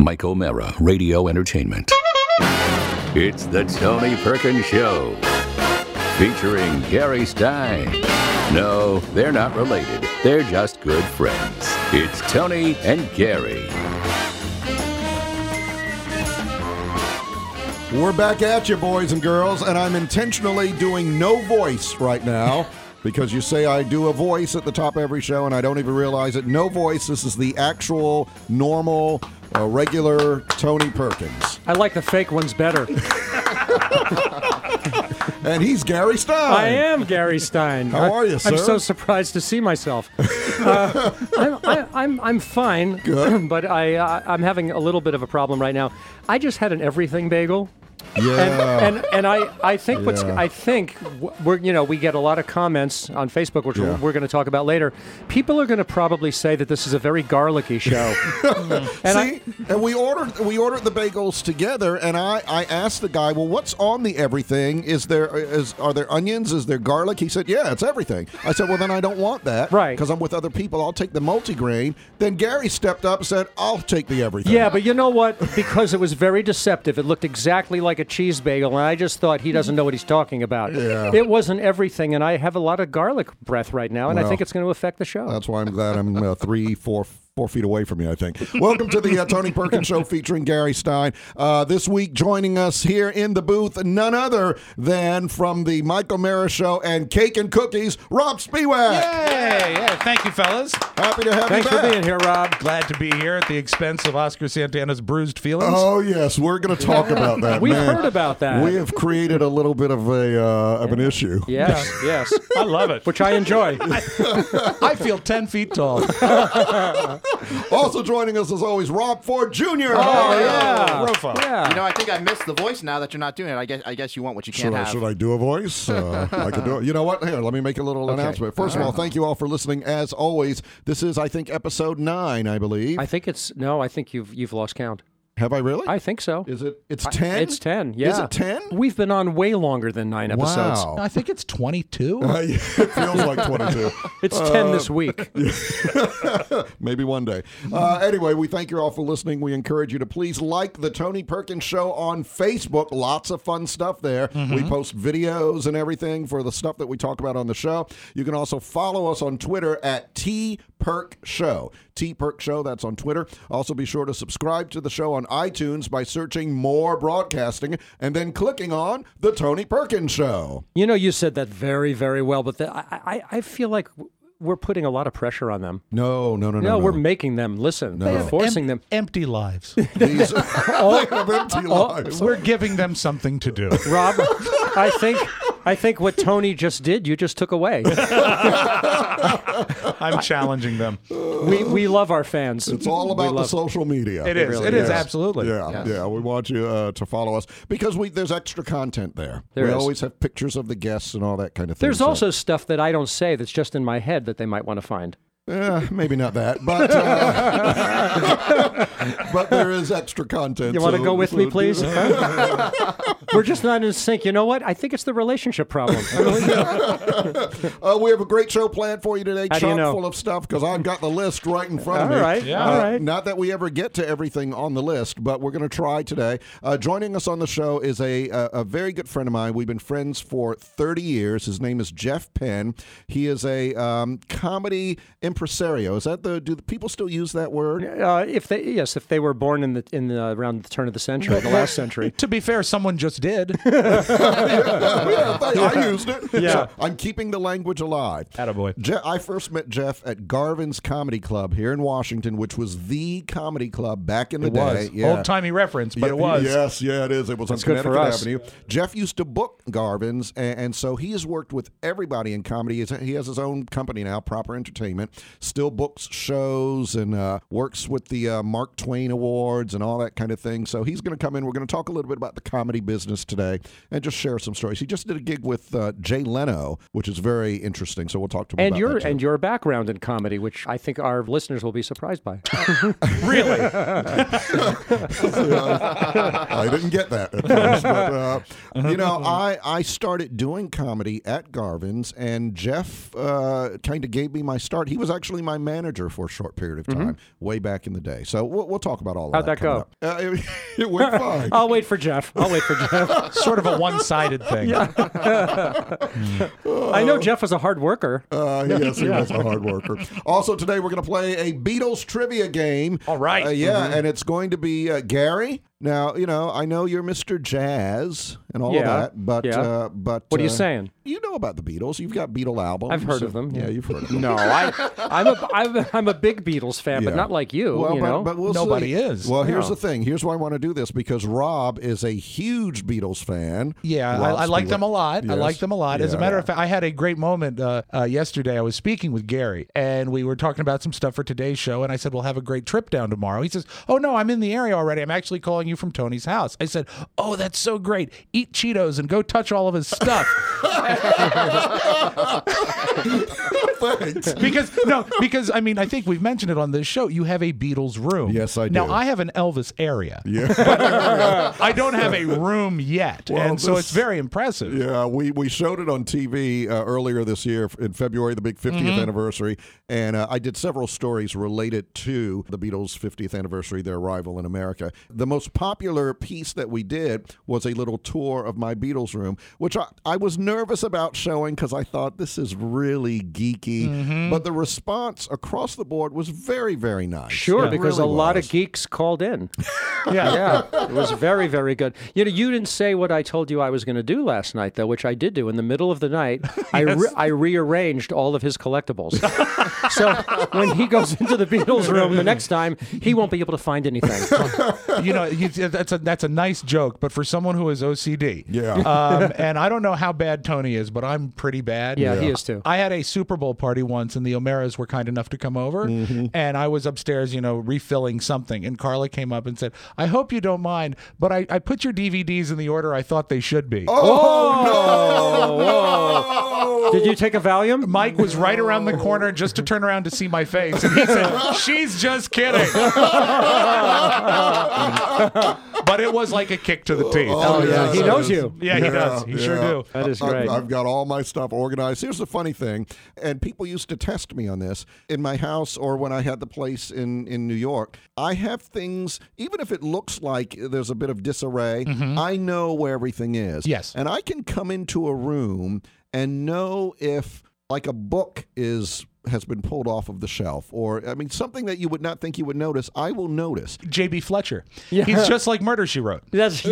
Mike O'Mara, Radio Entertainment. It's the Tony Perkins Show, featuring Gary Stein. No, they're not related. They're just good friends. It's Tony and Gary. We're back at you, boys and girls, and I'm intentionally doing no voice right now because you say I do a voice at the top of every show, and I don't even realize it. No voice. This is the actual, normal, regular Tony Perkins. I like the fake ones better. And he's Gary Stein. I am Gary Stein. How are you, sir? I'm so surprised to see myself. I'm fine. Good. But I'm having a little bit of a problem right now. I just had an everything bagel. Yeah. And I think Yeah. we get a lot of comments on Facebook, which Yeah. we're going to talk about later. People are going to probably say that this is a very garlicky show. And we ordered the bagels together, and I asked the guy, well, what's on the everything? Are there onions? Is there garlic? He said, yeah, it's everything. I said, well, then I don't want that. Right. Because I'm with other people. I'll take the multigrain. Then Gary stepped up and said, I'll take the everything. Yeah, but you know what? Because it was very deceptive. It looked exactly like a cheese bagel, and I just thought he doesn't know what he's talking about. Yeah. It wasn't everything, and I have a lot of garlic breath right now, and I think it's going to affect the show. That's why I'm glad I'm 4 feet away from you, I think. Welcome to the Tony Perkins Show featuring Gary Stein. This week, joining us here in the booth, none other than from the Mike O'Mara Show and Cake and Cookies, Rob Spiewak. Yay! Yeah, thank you, fellas. Happy to have Thanks you back. for being here, Rob. Glad to be here at the expense of Oscar Santana's bruised feelings. Oh, yes. We're going to talk about that, We've man. heard about that. We have created a little bit of an issue. Yes. I love it. Which I enjoy. I feel 10 feet tall. Also joining us, as always, Rob Ford Jr. Oh, yeah. Rofa. Yeah. You know, I think I missed the voice now that you're not doing it. I guess you want what you can't have. Should I do a voice? I could do it. You know what? Here, let me make a little announcement. First of all, thank you all for listening. As always, this is, I think, episode 9, I believe. I think you've lost count. Have I really? I think so. Is it? It's 10? It's 10, yeah. Is it 10? We've been on way longer than 9 episodes. Wow. I think it's 22. It feels like 22. It's 10 this week. Maybe one day. Anyway, we thank you all for listening. We encourage you to please like the Tony Perkins Show on Facebook. Lots of fun stuff there. We post videos and everything for the stuff that we talk about on the show. You can also follow us on Twitter at TPerkShow. TPerkShow, that's on Twitter. Also be sure to subscribe to the show on iTunes by searching More Broadcasting and then clicking on The Tony Perkins Show. You know, you said that very, very well, but I feel like we're putting a lot of pressure on them. No. No, we're making them listen. No. We're forcing them. Empty lives. These they have empty lives. We're giving them something to do. Rob, I think what Tony just did, you just took away. I'm challenging them. We love our fans. It's all about the social media. It is. really It is, is. absolutely. Yeah. We want you to follow us because there's extra content there. There we is. always have pictures of the guests and all that kind of thing. There's also stuff that I don't say that's just in my head that they might want to find. Maybe not that, but but there is extra content. You want to go with me, do please? that. We're just not in sync. You know what? I think it's the relationship problem. I really do. We have a great show planned for you today, How do you chock know? full of stuff, because I've got the list right in front of me. All right. Yeah. All right. Not that we ever get to everything on the list, but we're going to try today. Joining us on the show is a very good friend of mine. We've been friends for 30 years. His name is Jeff Penn. He is a comedy impresario. Is that do the people still use that word? If they were born around the turn of the century, the last century. To be fair, someone just did. I used it. Yeah. So I'm keeping the language alive. Attaboy. I first met Jeff at Garvin's Comedy Club here in Washington, which was the comedy club back in the It day. was. Old-timey reference, but it was. Yes, it is. It was on good for Connecticut us. Avenue. Jeff used to book Garvin's, and so he has worked with everybody in comedy. He has his own company now, Proper Entertainment, still books shows and works with the Mark Twain Awards and all that kind of thing. So he's going to come in. We're going to talk a little bit about the comedy business today and just share some stories. He just did a gig with Jay Leno, which is very interesting. So we'll talk to him about that. And your background in comedy, which I think our listeners will be surprised by. Really? I didn't get that at first, but I started doing comedy at Garvin's, and Jeff kind of gave me my start. He was actually my manager for a short period of time, way back in the day. So we'll talk about all of How'd that. that go? It went fine. I'll wait for Jeff. Sort of a one-sided thing. I know Jeff was a hard worker. Yes, he was a hard worker. Also, today we're going to play a Beatles trivia game. All right. And it's going to be Gary. Now, I know you're Mr. Jazz and all of that, but what are you saying? You know about the Beatles. You've got Beatle albums. I've heard of them. Yeah, you've heard of them. No, I'm a big Beatles fan, but not like you. Well, but we'll Nobody see. is. Well, here's the thing. Here's why I want to do this, because Rob is a huge Beatles fan. Yeah, I like them a lot. Yes. I like them a lot. As a matter of fact, I had a great moment yesterday. I was speaking with Gary, and we were talking about some stuff for today's show, and I said, we'll have a great trip down tomorrow. He says, oh, no, I'm in the area already. I'm actually calling you from Tony's house. I said, oh, that's so great. Eat Cheetos and go touch all of his stuff. Thanks. Because I mean, I think we've mentioned it on this show. You have a Beatles room. Yes, I do. Now, I have an Elvis area. Yeah. But I don't have a room yet. Well, and so it's very impressive. Yeah, we showed it on TV earlier this year in February, the big 50th anniversary, and I did several stories related to the Beatles' 50th anniversary, their arrival in America. The most popular piece that we did was a little tour of my Beatles room, which I was nervous about showing because I thought this is really geeky, but the response across the board was very, very nice. Sure, because really a lot was. of geeks called in. Yeah, it was very, very good. You didn't say what I told you I was going to do last night, though, which I did do. In the middle of the night, I rearranged all of his collectibles. So when he goes into the Beatles room the next time, he won't be able to find anything. That's a nice joke, but for someone who is OCD, and I don't know how bad Tony is, but I'm pretty bad. Yeah, he is too. I had a Super Bowl party once, and the O'Meras were kind enough to come over, and I was upstairs, refilling something, and Carla came up and said, I hope you don't mind, but I put your DVDs in the order I thought they should be. Oh, no! Did you take a Valium? Mike was right around the corner just to turn around to see my face, and he said, she's just kidding. But it was like a kick to the teeth. Oh, yeah. He knows you. Yeah, he does. He sure do. That is great. I've got all my stuff organized. Here's the funny thing, and people used to test me on this. In my house or when I had the place in New York, I have things, even if it looks like there's a bit of disarray, I know where everything is. Yes. And I can come into a room and know if, like, a book has been pulled off of the shelf, or something that you would not think you would notice, I will notice. J.B. Fletcher. Yeah. He's just like Murder, She Wrote. Yes.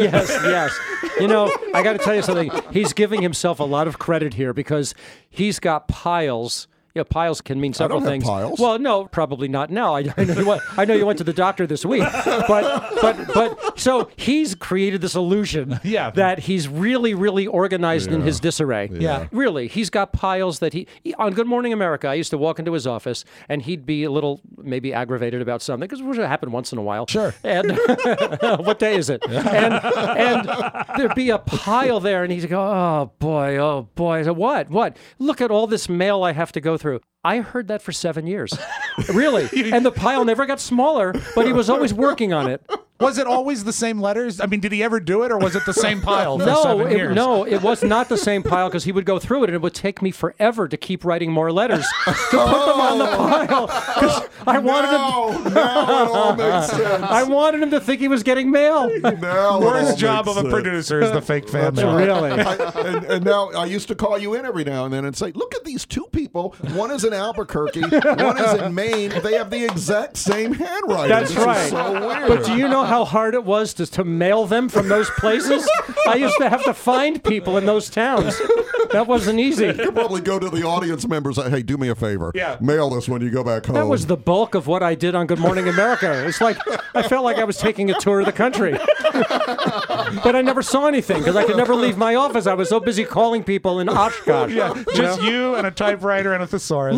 I got to tell you something. He's giving himself a lot of credit here because he's got piles. Piles can mean several things. Piles. Well, no, probably not now. I know you went to the doctor this week, but so he's created this illusion that he's really, really organized in his disarray. Yeah. Really, he's got piles that he on Good Morning America. I used to walk into his office and he'd be a little maybe aggravated about something because it would happen once in a while. Sure. And what day is it? And there'd be a pile there, and he'd go, "Oh boy." I said, "What? Look at all this mail I have to go through." I heard that for 7 years. Really. And the pile never got smaller, but he was always working on it. Was it always the same letters? I mean, did he ever do it, or was it the same pile for 7 years? No, it was not the same pile because he would go through it, and it would take me forever to keep writing more letters to put them on the pile. Because I wanted him. Now it all makes sense. I wanted him to think he was getting mail. Worst job of a producer is the fake fan mail. Really. And now I used to call you in every now and then and say, look at these two people. One is in Albuquerque, one is in Maine. They have the exact same handwriting. That's This right. is so weird. But do you know how hard it was to mail them from those places? I used to have to find people in those towns. That wasn't easy. You could probably go to the audience members and say, hey, do me a favor. Yeah. Mail this when you go back home. That was the bulk of what I did on Good Morning America. It's like I felt like I was taking a tour of the country. But I never saw anything because I could never leave my office. I was so busy calling people in Oshkosh. Yeah, just you and a typewriter and a thesaurus.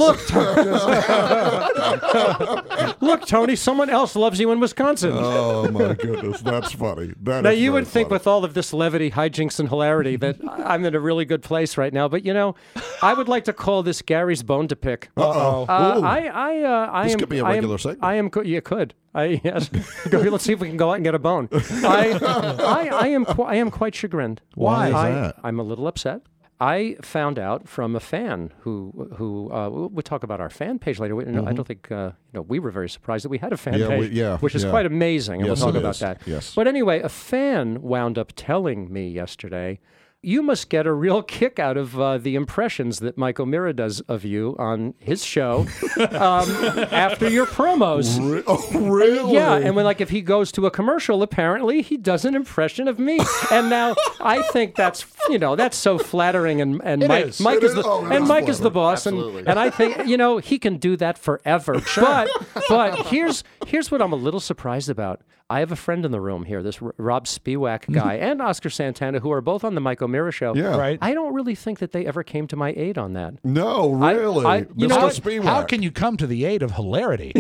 Look, Tony, someone else loves you in Wisconsin. Oh, my goodness. That's funny. Now, you would think with all of this levity, hijinks, and hilarity that I'm in a really good place right now. But, I would like to call this Gary's Bone to Pick. Uh-oh. This could be a regular segment. I am. You could. Yes. Let's see if we can go out and get a bone. I am quite chagrined. Why is that? I'm a little upset. I found out from a fan who we'll talk about our fan page later. I don't think we were very surprised that we had a fan page, which is quite amazing, and Yes, we'll talk it about is. that. Yes. But anyway, a fan wound up telling me yesterday, you must get a real kick out of the impressions that Mike O'Meara does of you on his show after your promos. Oh, really? Yeah, and if he goes to a commercial, apparently he does an impression of me. And now I think that's so flattering. And Mike is. Mike It is is. the Oh, it and is Mike is the flattering. boss, Absolutely. and I think he can do that forever. But here's what I'm a little surprised about. I have a friend in the room here, this Rob Spiewak guy, and Oscar Santana, who are both on the Mike O'Meara show. Yeah. Right. I don't really think that they ever came to my aid on that. No, really. you know Mr. what? Spiewak. How can you come to the aid of hilarity?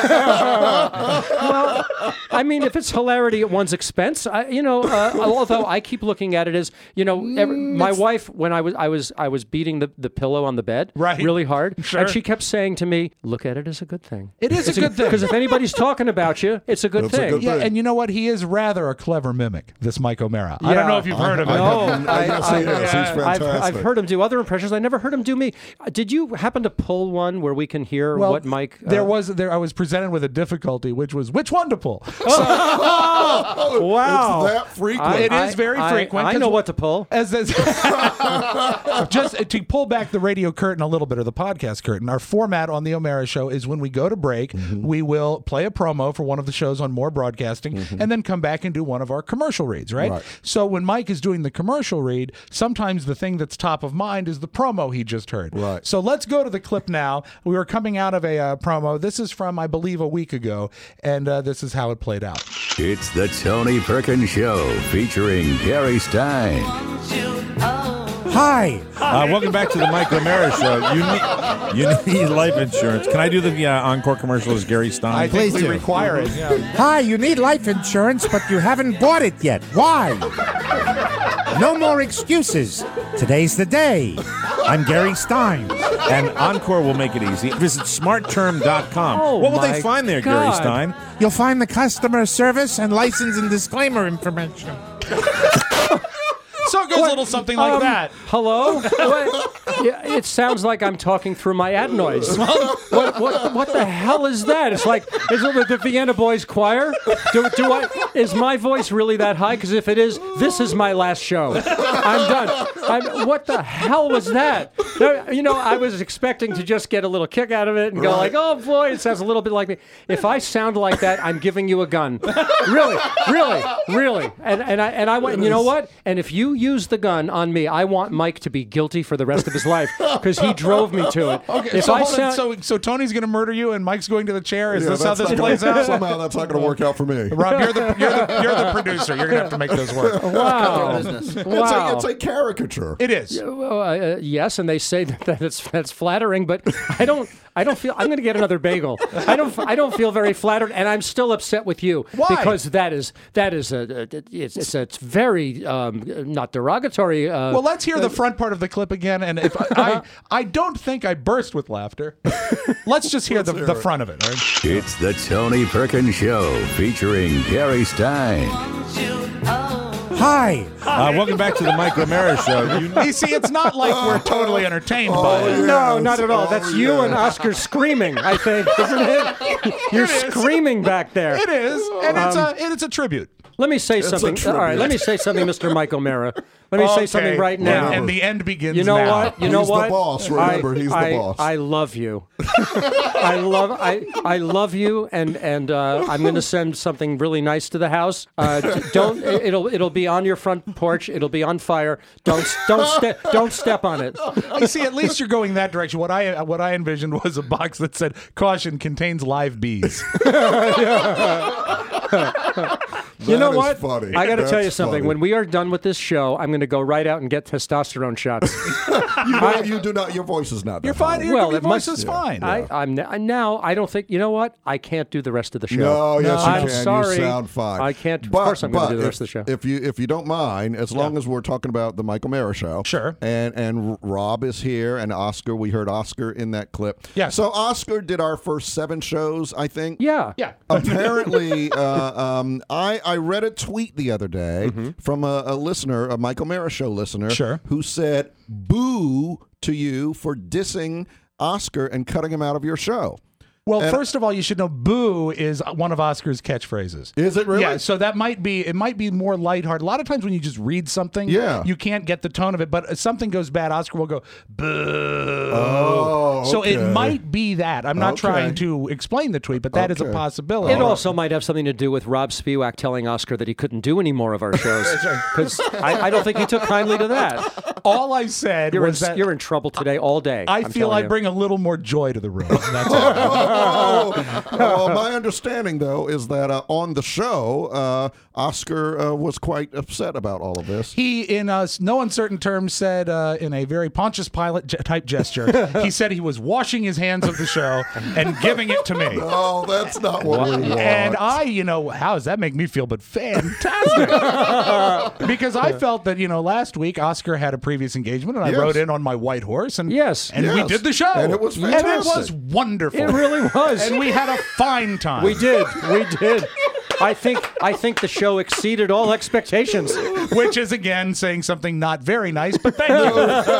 Well, I mean, if it's hilarity at one's expense, although I keep looking at it as, my wife, when I was beating the pillow on the bed Right. really hard, Sure. and she kept saying to me, look at it as a good thing. It is a good thing. Because if anybody's talking about you, it's a good It's a thing. good Yeah, thing. and you know what? He is rather a clever mimic, this Mike O'Meara. I don't know if you've heard of him. Yes, he is. He's fantastic. I've heard him do other impressions. I never heard him do me. Did you happen to pull one where we can hear what Mike? I was presented with a difficulty, which was which one to pull. Wow, It's that frequent. It is very frequent, I 'cause know what to pull. As just to pull back the radio curtain a little bit, or the podcast curtain, our format on the O'Meara Show is when we go to break, we will play a promo for one of the shows on More Broadcasting, and then come back and do one of our commercial reads, right? So when Mike is doing the commercial read, sometimes the thing that's top of mind is the promo he just heard. Right. So let's go to the clip now. We were coming out of a promo. This is from, I believe, a week ago, and this is how it played out. It's the Tony Perkins Show featuring Gary Stein. Hi. Welcome back to the Mike O'Meara Show. You need life insurance. Can I do the encore commercial as Gary Stein? I think Please we do. require it. Yeah. Hi, you need life insurance, but you haven't bought it yet. Why? No more excuses. Today's the day. I'm Gary Stein. And Encore will make it easy. Visit smartterm.com. Oh, what will my they find there, Gary God. Stein? You'll find the customer service and license and disclaimer information. So it goes a little something like that. Hello? What? Yeah, it sounds like I'm talking through my adenoids. What the hell is that? It's like, is it with the Vienna Boys Choir? Is my voice really that high? Because if it is, this is my last show. I'm done. What the hell was that? I was expecting to just get a little kick out of it and go like, oh boy, it sounds a little bit like me. If I sound like that, I'm giving you a gun. Really. And I want, and you know what? And if you use the gun on me, I want Mike to be guilty for the rest of his life because he drove me to it. Okay, If so, I hold on. sound, so Tony's going to murder you, and Mike's going to the chair. Is Yeah, this how that's this not plays gonna- out? Somehow that's not going to work out for me. Rob, you're the producer. You're going to have to make this work. wow, Business. wow. It's a caricature. It is. Yes, and they say that's flattering, but I don't feel. I'm going to get another bagel. I don't feel very flattered, and I'm still upset with you. Why? Because it's very not derogatory. Well, let's hear the front part of the clip again. And if I don't think I burst with laughter. Let's just hear the front of it. All right? It's the Tony Perkins Show featuring Gary Stein. Hi. Welcome back to the Mike O'Meara Show. You see, it's not like we're totally entertained by it. No, not at all. That's you and Oscar screaming, I think, isn't it? You're screaming back there. It is, and it's a tribute. Let me say something. All right, let me say something, Mr. Mike O'Meara. Let me say something right now. And the end begins You know now. what? You know He's the what? boss, remember, he's the boss. I love you. I love you, and I'm going to send something really nice to the house. Don't. It'll be on your front porch. It'll be on fire. Don't step on it. You see, at least you're going that direction. What I envisioned was a box that said "Caution, contains live bees." You know That is what? funny. I got to tell you That's something. funny. When we are done with this show, I'm going to go right out and get testosterone shots. You do not. Your voice is not. You're that fine. high. Your it voice must- is fine. I'm now. I don't think. You know what? I can't do the rest of the show. No, yes, you I'm can. sorry. You sound fine. I can't. Of But- course, I'm going but to do the rest of the show. If you don't mind, as long as we're talking about the Mike O'Meara Show, Sure. And Rob is here, and Oscar. We heard Oscar in that clip. Yes. So Oscar did our first 7 shows, I think. Yeah. Yeah. Apparently, I I read a tweet the other day from a listener, a Michael Mara Show listener, who said, "Boo to you for dissing Oscar and cutting him out of your show." Well, first of all, you should know "boo" is one of Oscar's catchphrases. Is it really? Yeah, so it might be more lighthearted. A lot of times when you just read something, you can't get the tone of it, but if something goes bad, Oscar will go, "boo." Oh, So okay. it might be that. I'm not trying to explain the tweet, but that is a possibility. It also might have something to do with Rob Spiewak telling Oscar that he couldn't do any more of our shows. Because I don't think he took kindly to that. All I said was that you're in trouble today all day. I feel I bring a little more joy to the room. That's all. Well, my understanding, though, is that on the show, Oscar was quite upset about all of this. He, in no uncertain terms, said in a very Pontius Pilate type gesture, he said he was washing his hands of the show and giving it to me. Oh, that's not what we want. And I, how does that make me feel? But fantastic. Because I felt that, last week Oscar had a previous engagement and I rode in on my white horse and we did the show. And it was fantastic. And it was wonderful. It really was. And we had a fine time. We did. I think the show exceeded all expectations. Which is, again, saying something not very nice, but thank you.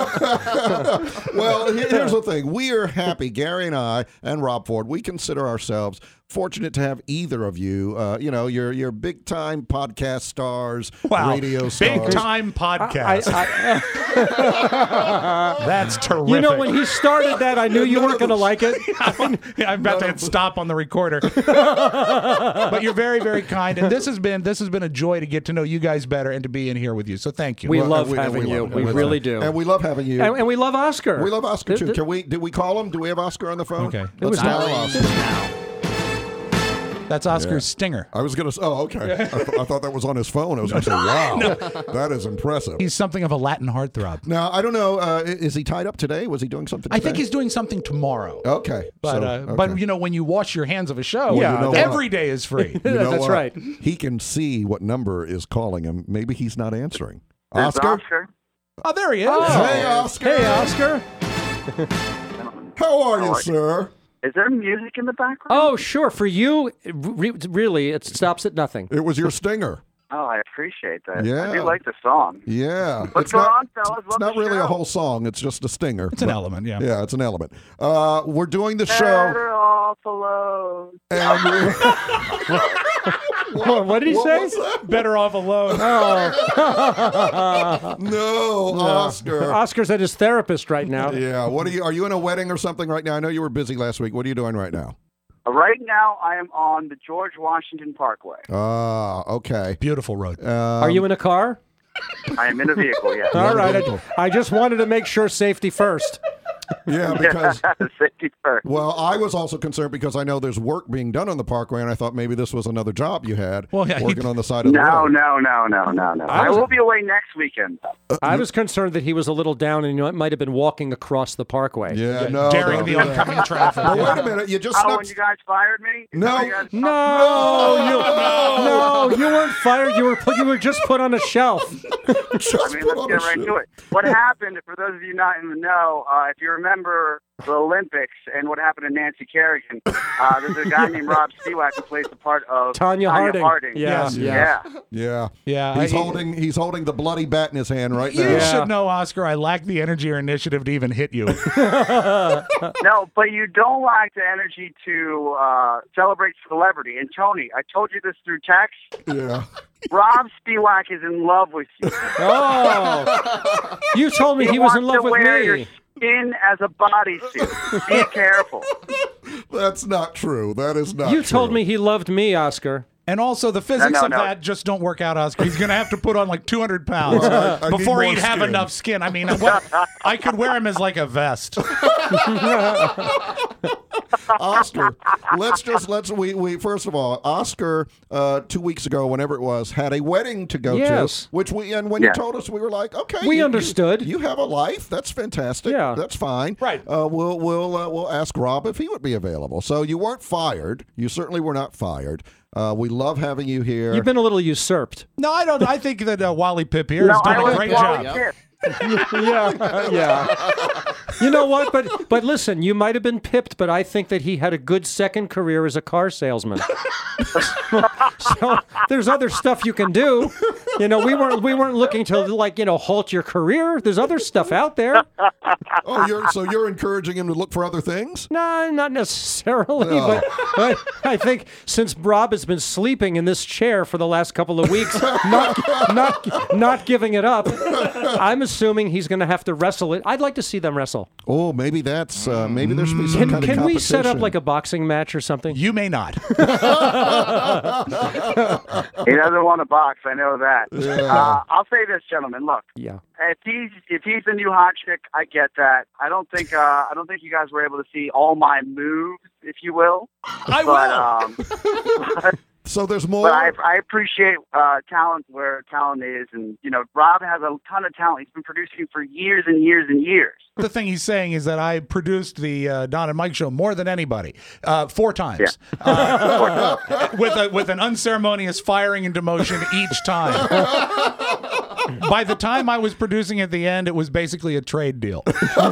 Well, here's the thing. We are happy, Gary and I and Rob Ford, we consider ourselves fortunate to have either of you. You're big-time podcast stars, radio stars. Big-time podcast. That's terrific. When he started that, I knew you weren't going to like it. I'm about to hit stop on the recorder. But you're very, very kind, and this has been a joy to get to know you guys better and to be in here with you. So thank you. We love having you. We really do. And we love having you. And we love Oscar. We love Oscar too. Did we call him? Do we have Oscar on the phone? Okay. Let's call Oscar. That's Oscar's stinger. I was going to say, okay. I thought that was on his phone. I was going to say, wow, that is impressive. He's something of a Latin heartthrob. Now, I don't know, is he tied up today? Was he doing something today? I think he's doing something tomorrow. Okay. But when you wash your hands of a show, every day is free. That's right. He can see what number is calling him. Maybe he's not answering. Oscar? Oh, there he is. Oh. Hey, Oscar. Hey, Oscar. How are you, sir? Is there music in the background? Oh, sure. For you, really, it stops at nothing. It was your stinger. Oh, I appreciate that. Yeah. I do like the song. Yeah. What's going on, fellas? It's not really a whole song. It's just a stinger. It's an element, yeah. Yeah, it's an element. We're doing the show. Better off alone. And What did he say? Better off alone. No, Oscar. Oscar's at his therapist right now. Yeah. Are you in a wedding or something right now? I know you were busy last week. What are you doing right now? Right now, I am on the George Washington Parkway. Ah, okay. Beautiful road. Are you in a car? I am in a vehicle, yes. All right. I just wanted to make sure safety first. Yeah, because safety first. well, I was also concerned because I know there's work being done on the Parkway, and I thought maybe this was another job you had working on the side of the road. No. I will be away next weekend. I was concerned that he was a little down and it might have been walking across the Parkway. Yeah, no. Daring the oncoming traffic. But wait a minute, you just when you guys fired me? No. You weren't fired. You were just put on a shelf. Let's get right to it. What happened, for those of you not in the know, if you remember the Olympics and what happened to Nancy Kerrigan, there's a guy named Rob Spiewak who plays the part of Tanya Harding. Yeah. He's holding the bloody bat in his hand right now. You should know, Oscar, I lack the energy or initiative to even hit you. No, but you don't lack the energy to celebrate celebrity. And Tony, I told you this through text. Yeah. Rob Spiewak is in love with you. Oh, you told me he was in love with wear your me. skin as a bodysuit. Be careful. That's not true. That is not You true. told me he loved me, Oscar. And also, the physics of that just don't work out, Oscar. He's going to have to put on like 200 pounds before he'd have enough skin. I mean, I could wear him as like a vest. Oscar, we first of all, Oscar 2 weeks ago, whenever it was, had a wedding to go to, which when you told us, we were like, okay, we understood. You have a life. That's fantastic. Yeah, that's fine. Right. We'll ask Rob if he would be available. So you weren't fired. You certainly were not fired. We love having you here. You've been a little usurped. No, I don't. I think that Wally Pip here has done a great job. Yeah. You know what? But listen, you might have been pipped, but I think that he had a good second career as a car salesman. So there's other stuff you can do. You know, we weren't looking to halt your career. There's other stuff out there. Oh, you're encouraging him to look for other things? No, not necessarily. But I think since Rob has been sleeping in this chair for the last couple of weeks, not giving it up, I'm assuming he's going to have to wrestle it. I'd like to see them wrestle. Oh, maybe that's maybe there should be some kind of competition. Can we set up like a boxing match or something? You may not. He doesn't want to box. I know that. Yeah. I'll say this, gentlemen. Look, Yeah. if he's the new hot chick, I get that. I don't think you guys were able to see all my moves, if you will. I will. So there's more. But I appreciate talent where talent is, and Rob has a ton of talent. He's been producing for years and years and years. The thing he's saying is that I produced the Don and Mike show more than anybody, 4 times, with an unceremonious firing and demotion each time. By the time I was producing at the end, it was basically a trade deal.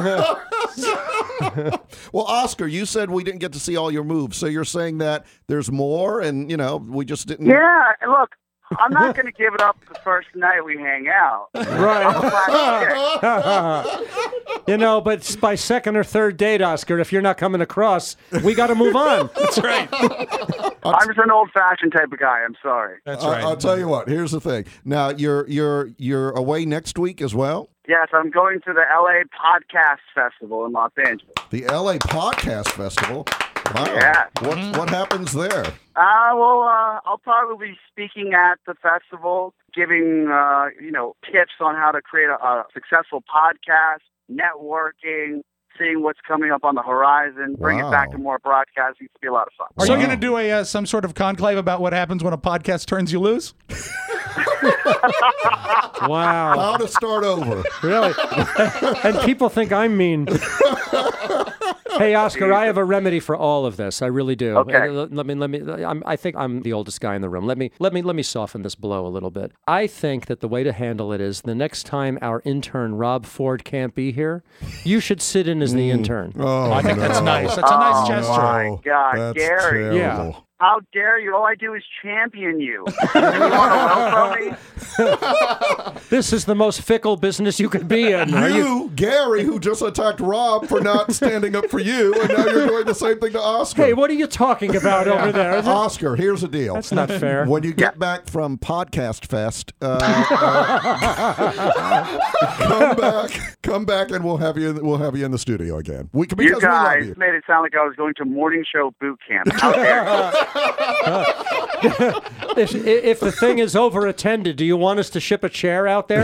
Well, Oscar, you said we didn't get to see all your moves, so you're saying that there's more, and we just didn't. Yeah, look, I'm not going to give it up the first night we hang out. Right. But by second or third date, Oscar, if you're not coming across, we got to move on. That's right. I'm just an old-fashioned type of guy. I'm sorry. That's right. I'll tell you what. Here's the thing. Now you're away next week as well. Yes, I'm going to the LA Podcast Festival in Los Angeles. The LA Podcast Festival. Wow. Yeah. What happens there? I'll probably be speaking at the festival, giving tips on how to create a successful podcast, networking, seeing what's coming up on the horizon, bring it back to more broadcasting. It's going to be a lot of fun. Are you going to do some sort of conclave about what happens when a podcast turns you loose? Wow. How to start over. Really? And people think I'm mean. Hey, Oscar, I have a remedy for all of this. I really do. Okay. Let me. I think I'm the oldest guy in the room. Let me soften this blow a little bit. I think that the way to handle it is the next time our intern Rob Ford can't be here, you should sit in as the intern. Oh, I think that's nice. That's a nice gesture. My God, That's Gary. terrible. Yeah. How dare you? All I do is champion you. You want to welcome me? This is the most fickle business you could be in. Gary, who just attacked Rob for not standing up for you, and now you're doing the same thing to Oscar. Hey, what are you talking about over there? Oscar, here's the deal. That's not fair. When you get back from Podcast Fest, come back, and we'll have you in the studio again. You guys made it sound like I was going to morning show boot camp. How dare you? If the thing is overattended, do you want us to ship a chair out there?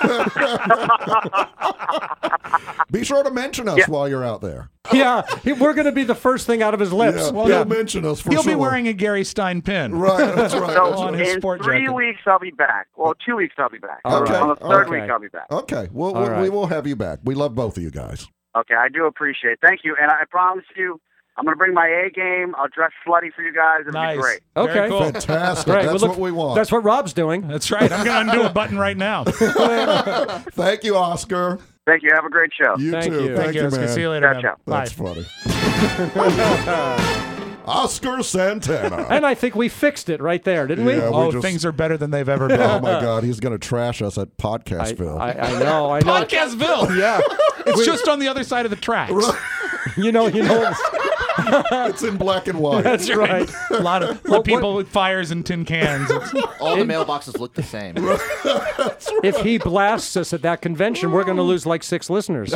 Be sure to mention us while you're out there. Yeah, we're going to be the first thing out of his lips. Yeah, he'll mention us for He'll sure. be wearing a Gary Stein pin. Right, that's right. So On his in sport 3 jacket. weeks, I'll be back. Well, 2 weeks, I'll be back. Okay. On the third Okay. week, I'll be back. Okay, we right. will have you back. We love both of you guys. Okay, I do appreciate it. Thank you. And I promise you, I'm going to bring my A game. I'll dress slutty for you guys. It'll Nice. be great. Okay. Very cool. Fantastic. Great. That's Well, look, what we want. That's what Rob's doing. That's right. I'm going to undo a button right now. Thank you, Oscar. Thank you. Have a great show. You Thank too. you. Thank you, Oscar. man. See you later, Ciao, man. ciao. Bye. That's funny. Oscar Santana. And I think we fixed it right there, didn't we? Yeah, we Oh, just- things are better than they've ever been. Oh my God, he's going to trash us at Podcastville. I know. Podcastville. Yeah. It's just on the other side of the tracks. You know. It's in black and white. That's right. A lot of people with fires and tin cans. All the mailboxes look the same. If he blasts us at that convention, we're going to lose like 6 listeners. And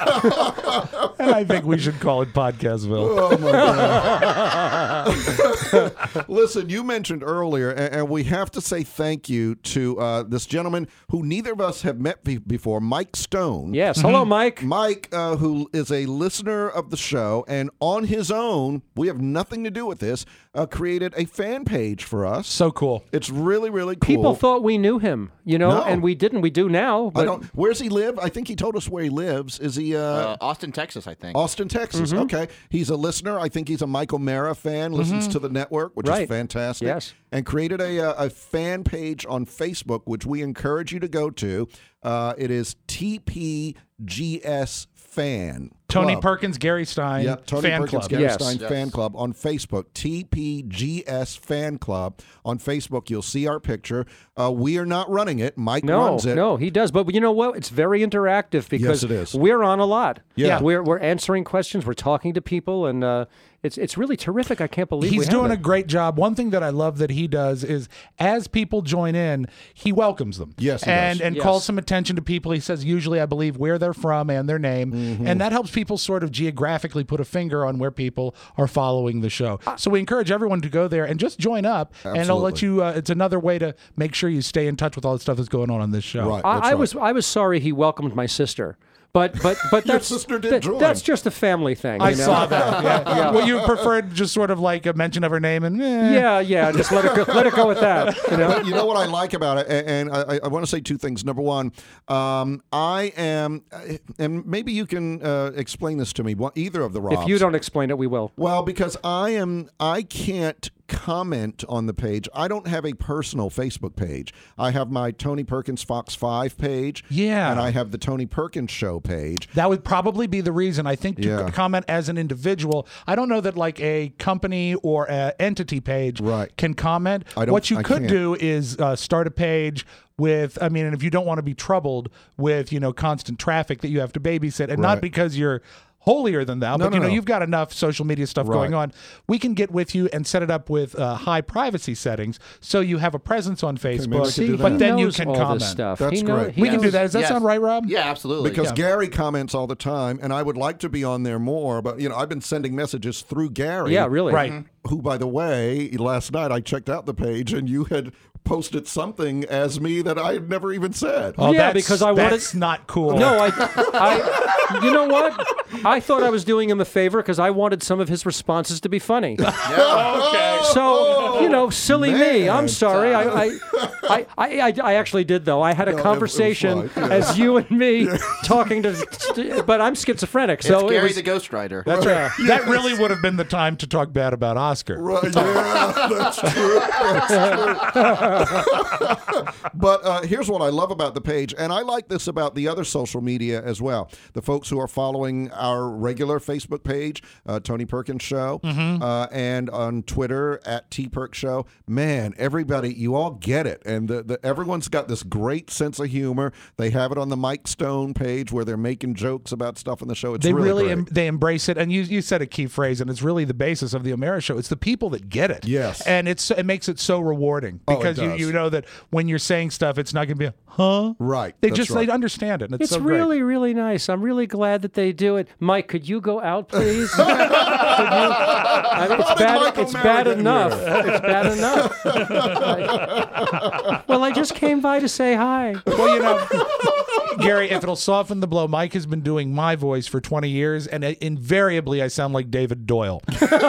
I think we should call it Podcastville. Oh my God. Listen, you mentioned earlier, and we have to say thank you to this gentleman who neither of us have met before, Mike Stone. Yes. Hello, Mike. Mike, who is a listener of the show, and on his his own, we have nothing to do with this, created a fan page for us. So cool. It's really, really cool. People thought we knew him, No. and we didn't. We do now. But Where's he live? I think he told us where he lives. Is he Austin, Texas, I think. Austin, Texas? Okay. He's a listener. I think he's a Michael Mara fan, listens to the network, which is Right. fantastic. Yes. And created a fan page on Facebook, which we encourage you to go to. It is TPGS Fan Tony Club. Perkins, Gary Stein, Yep, Tony fan Perkins, club. Gary Yes. Stein Fan Club on Facebook. TPGS Fan Club on Facebook. You'll see our picture. We are not running it. Mike runs it. No, he does. But you know what? It's very interactive because it is. we're on a lot. Yeah. We're answering questions. We're talking to people, and it's really terrific. I can't believe He's we have doing it. a great job. One thing that I love that he does is as people join in, he welcomes them. Yes, he and does. and Yes. calls some attention to people. He says usually, I believe, where they're from and their name, and that helps people sort of geographically put a finger on where people are following the show. So we encourage everyone to go there and just join up, and it'll let you. It's another way to make sure you stay in touch with all the stuff that's going on this show. Right. I was sorry he welcomed my sister. But that's sister did join. that's just a family thing. I you know? saw that. Yeah. Well, you preferred just sort of like a mention of her name and Yeah, just let it go with that. You know? You know what I like about it, and I want to say two things. Number one, I am, and maybe you can explain this to me. Either of the Robs. If you don't explain it, we will. Well, because I can't comment on the page. I don't have a personal Facebook page. I have my Tony Perkins Fox 5 page. Yeah. And I have the Tony Perkins Show page. That would probably be the reason. I think to comment as an individual. I don't know that like a company or an entity page can comment. What you could do is start a page with, and if you don't want to be troubled with, constant traffic that you have to babysit, and not because you're holier than thou, but you've got enough social media stuff going on. We can get with you and set it up with high privacy settings, so you have a presence on Facebook, but then you can comment. Stuff. That's great. We can do that. Does that sound right, Rob? Yeah, absolutely. Because Gary comments all the time, and I would like to be on there more, but I've been sending messages through Gary. Yeah, really. Right. Who, by the way, last night I checked out the page, and you had posted something as me that I had never even said. Oh, Yeah, because I wanted- that's not cool. No, I you know what? I thought I was doing him a favor because I wanted some of his responses to be funny. Okay. So, silly me. I'm man. sorry. I actually did, though. I had a No, it was conversation fine, yeah. as you and me talking to, but I'm schizophrenic. So it's Gary it was, the Ghostwriter. that's That really would have been the time to talk bad about Oscar. Right, yeah, that's true. That's true. But here's what I love about the page, and I like this about the other social media as well. The folks who are following our regular Facebook page, Tony Perkins Show, and on Twitter at TPerk Show. Man, everybody, you all get it, and everyone's got this great sense of humor. They have it on the Mike Stone page where they're making jokes about stuff on the show. It's They really really great. they embrace it, and you said a key phrase, and it's really the basis of the Omera Show. It's the people that get it. Yes. And it makes it so rewarding Oh, it because does. you know that when you're saying stuff, it's not going to be huh? Right. They that's just right. they understand it. And it's It's so great. really, really nice. I'm really glad that they do it. Mike, could you go out, please? Could you? It's bad. Michael It's Mara bad get in enough. It's bad enough. Well, I just came by to say hi. Well, Gary, if it'll soften the blow, Mike has been doing my voice for 20 years, and invariably I sound like David Doyle.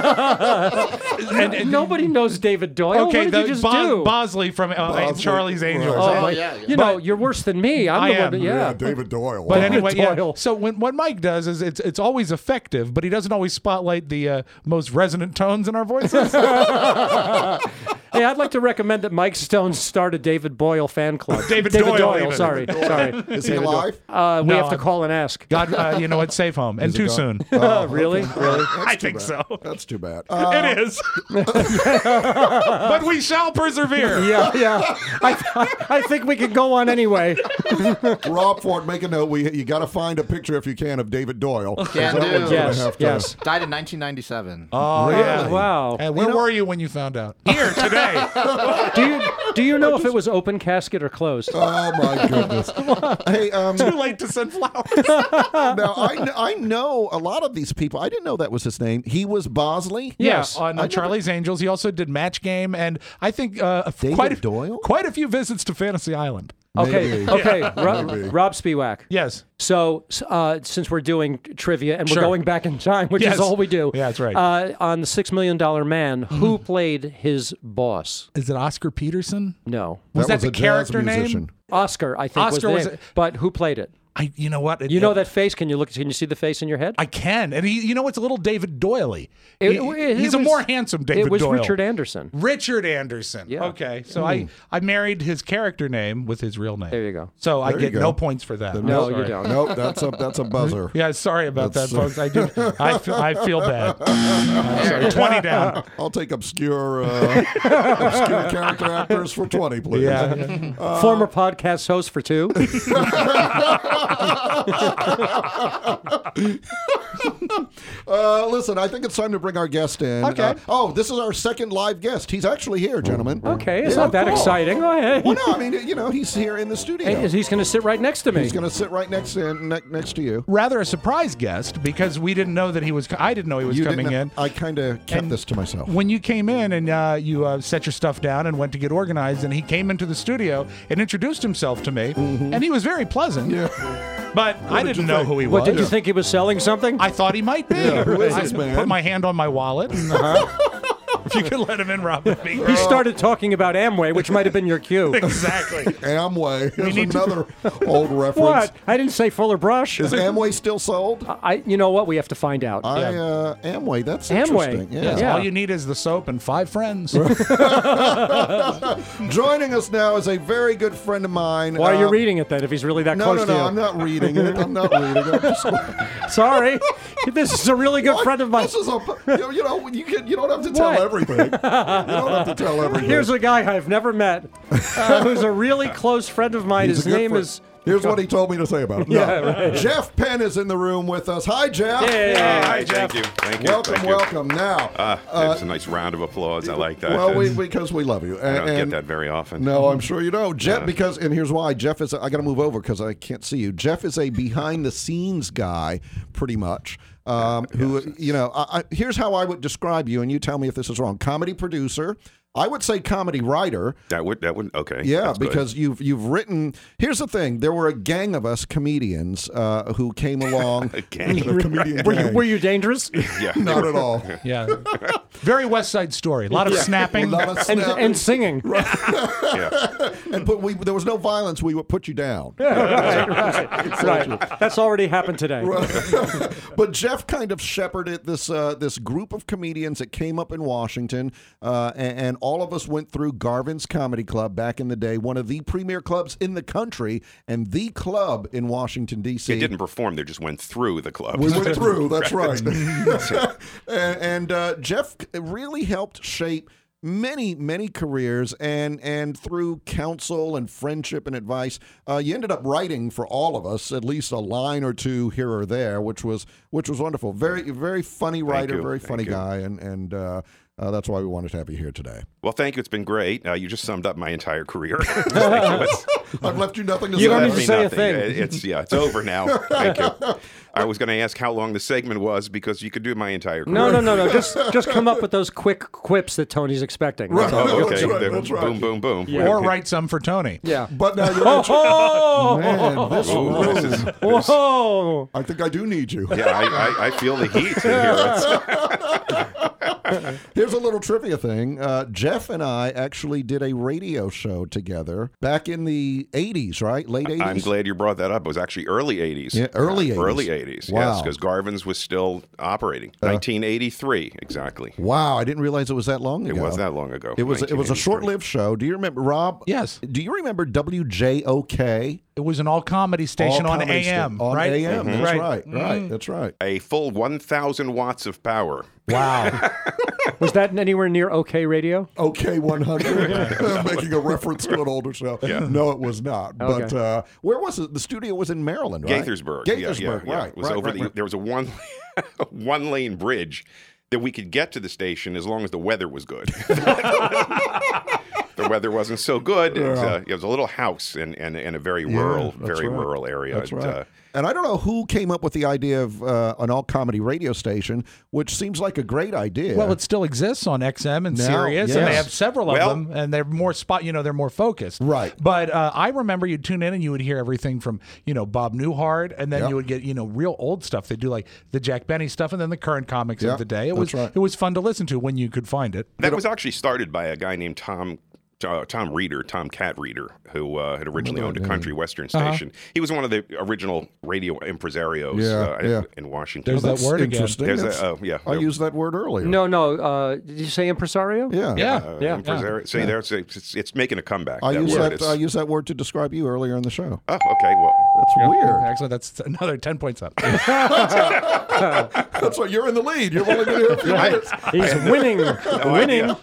and nobody knows David Doyle. Okay, what did you just do? Bosley from Right. Charlie's Angels. Oh, my, yeah. You know, you're worse than me. I'm I the am. one. Yeah. David Doyle. But Wow. anyway, yeah. Doyle. So what Mike does is it's always effective, but he doesn't always spotlight the most resonant tones in our voices. Hey, I'd like to recommend that Mike Stone start a David Boyle fan club. David Doyle, even. Sorry. Is he alive? We No, have to call and ask. God, you know what? Safe home. And too soon. Really? Really? I think so. That's too bad. It is. But we shall persevere. Yeah. I think we could go on anyway. Rob Ford, make a note. You got to find a picture if you can of David Doyle. Can That do. one's gonna Yes. have to- Yes. Died in 1997. Oh, yeah. Wow. And where were you when you found out? Here, today. Do you know if it was open casket or closed? Oh my goodness. Hey, Too late to send flowers. now I know a lot of these people. I didn't know that was his name. He was Bosley. Yes. Yeah, on Charlie's Angels. He also did Match Game, and I think David Doyle? quite a few visits to Fantasy Island. Okay, Maybe. okay. Maybe. Rob Spiewak. Yes. So, since we're doing trivia and we're Sure. going back in time, which Yes. is all we do. Yeah, that's right. On the $6 Million Man, who played his boss? Is it Oscar Peterson? No. Was that a the jazz character name? musician. Oscar, I think, Oscar was was the name. it- But who played it? You know what? You know that face? Can you see the face in your head? I can, and you know, it's a little David Doyle-y. It He's a was- more handsome David It was Doyle. Richard Anderson. Richard Anderson. Yeah. Okay, so I married his character name with his real name. There you go. So I There you get go. no points for that. No, Sorry. you don't. Nope, that's a buzzer. Yeah, sorry about That's- that, folks. I feel bad. I'm sorry. 20 down. I'll take obscure character actors for 20, please. Yeah. Former podcast host for 2. Listen, I think it's time to bring our guest in. Okay. This is our second live guest. He's actually here, gentlemen. Okay, it's Yeah, not that cool. exciting. Go ahead. Well, no, I mean, he's here in the studio. He's going to sit right next to me. He's going to sit right next to you. Rather a surprise guest because we didn't know that he was. I didn't know he was You coming didn't- in. I kind of kept And this to myself. When you came in and you set your stuff down and went to get organized, and he came into the studio and introduced himself to me, and he was very pleasant. Yeah. But I did didn't you know think? who he What, was. did you think he was selling something? I thought he might be. Yeah, who is I this man? Put my hand on my wallet. And, if you could let him in, Rob, that'd be He great. started talking about Amway, which might have been your cue. Exactly. Amway. Here's need to- another old reference. What? I didn't say Fuller Brush. Is Amway still sold? You know what? We have to find out. Amway. That's Amway. interesting. Yeah. Yes, Yeah. all you need is the soap and 5 friends. Joining us now is a very good friend of mine. Why are you reading it then if he's really that No, close no, to no. you? I'm not reading it. I'm not reading it. I'm just, Sorry. This is a really good friend of mine. This is you don't have to tell What? everything. You don't have to tell everything. Here's a guy I've never met who's a really close friend of mine. He's His a good name friend. is... Here's what he told me to say about him. Yeah, right. Jeff Penn is in the room with us. Hi, Jeff. Hi, Thank you. Thank you. Welcome, Thank you. welcome. Now, That's a nice round of applause. I like that. well, because we love you. I don't get that very often. No, I'm sure you don't. Jeff, and here's why. Jeff is, I got to move over because I can't see you. Jeff is a behind the scenes guy, pretty much. Here's how I would describe you, and you tell me if this is wrong. Comedy producer. I would say comedy writer. That would okay. Yeah, That's good. because you've written. Here's the thing: there were a gang of us comedians who came along. A gang. A comedian gang. Were you dangerous? Yeah. Not at all. Yeah. Very West Side Story. A lot of snapping. A lot of snapping. and singing. Yeah. But there was no violence. We would put you down. Right. That's already happened today. But Jeff kind of shepherded this group of comedians that came up in Washington, and all of us went through Garvin's Comedy Club back in the day, one of the premier clubs in the country, and the club in Washington, D.C. They didn't perform. They just went through the club. We went through, that's right. and Jeff really helped shape many careers, and through counsel and friendship and advice, you ended up writing for all of us at least a line or two here or there, which was wonderful. Very funny writer, you. very Thank funny you. guy, and that's why we wanted to have you here today. Well, thank you. It's been great. You just summed up my entire career. I've left you nothing to You say. don't need to Left me say a nothing. thing. It's over now. Thank you. I was going to ask how long the segment was because you could do my entire career. No. Just come up with those quick quips that Tony's expecting. That's all. Oh, That's okay. right, that's right. Boom, boom, boom. Yeah. Or write some for Tony. Yeah. But now you're Oh! man, this Ooh, this is- Whoa! I think I do need you. Yeah, I feel the heat in here. Here's a little trivia thing. Jeff and I actually did a radio show together back in the 80s, right? Late 80s? I'm glad you brought that up. It was actually early 80s. Yeah, early 80s. Early 80s, Wow. yes, because Garvin's was still operating. 1983, exactly. Wow, I didn't realize it was that long It ago. was that long ago. It was a 1983. short-lived show. Do you remember, Rob? Yes. Do you remember WJOK? It was an all comedy station All on comedy AM, on right? AM. Mm-hmm. That's Right. right. That's right. A full 1,000 watts of power. Wow. Was that anywhere near OK Radio? OK 100, making a reference to an older show. Yeah. No, it was not. Okay. But where was it? The studio was in Maryland, right? Gaithersburg. Gaithersburg, yeah. right. It was right, over right, the, right. There was a one-lane bridge that we could get to the station as long as the weather was good. the weather wasn't so good. It was a little house in a very rural, rural area. That's right. And I don't know who came up with the idea of an all-comedy radio station, which seems like a great idea. Well, it still exists on XM and Now, Sirius, yes. and they have several of them, and they're more they're more focused. Right. But I remember you'd tune in and you would hear everything from, Bob Newhart, and then you would get, real old stuff. They do like the Jack Benny stuff, and then the current comics of the day. It was fun to listen to when you could find it. That was actually started by a guy named Tom Cat Reeder, who had originally owned a country western station. He was one of the original radio impresarios in Washington. There's that word again. I used that word earlier. No. Did you say impresario? Yeah. Impresario. See, it's making a comeback. I used that word to describe you earlier in the show. Oh, okay. Well, that's weird. Excellent. That's another 10 points up. That's why you're in the lead. You've only been here a few minutes. He's winning. Winning.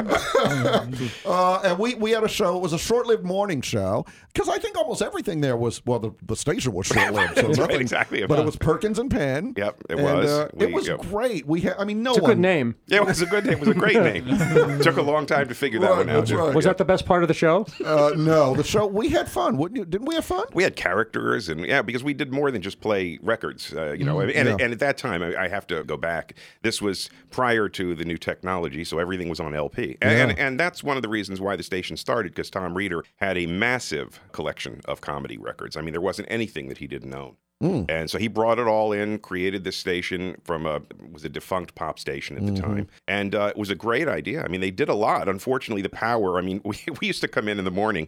And we had a show. It was a short-lived morning show because I think almost everything there was, the station was short-lived. So nothing, exactly. But it was Perkins and Penn. Yep, it was. It was great. It's a good name. Yeah, it was a good name. It was a great name. Took a long time to figure that one out. Right. Was that the best part of the show? No, the show, we had fun, wouldn't you? Didn't we have fun? We had characters, and because we did more than just play records, and at that time, I have to go back. This was prior to the new technology, so everything was on LP, and that's one of the reasons why the station started, because Tom Reeder had a massive collection of comedy records. I mean, there wasn't anything that he didn't own. And so he brought it all in, created this station from a defunct pop station at the time. And it was a great idea. I mean, they did a lot. Unfortunately, the power, I mean, we used to come in the morning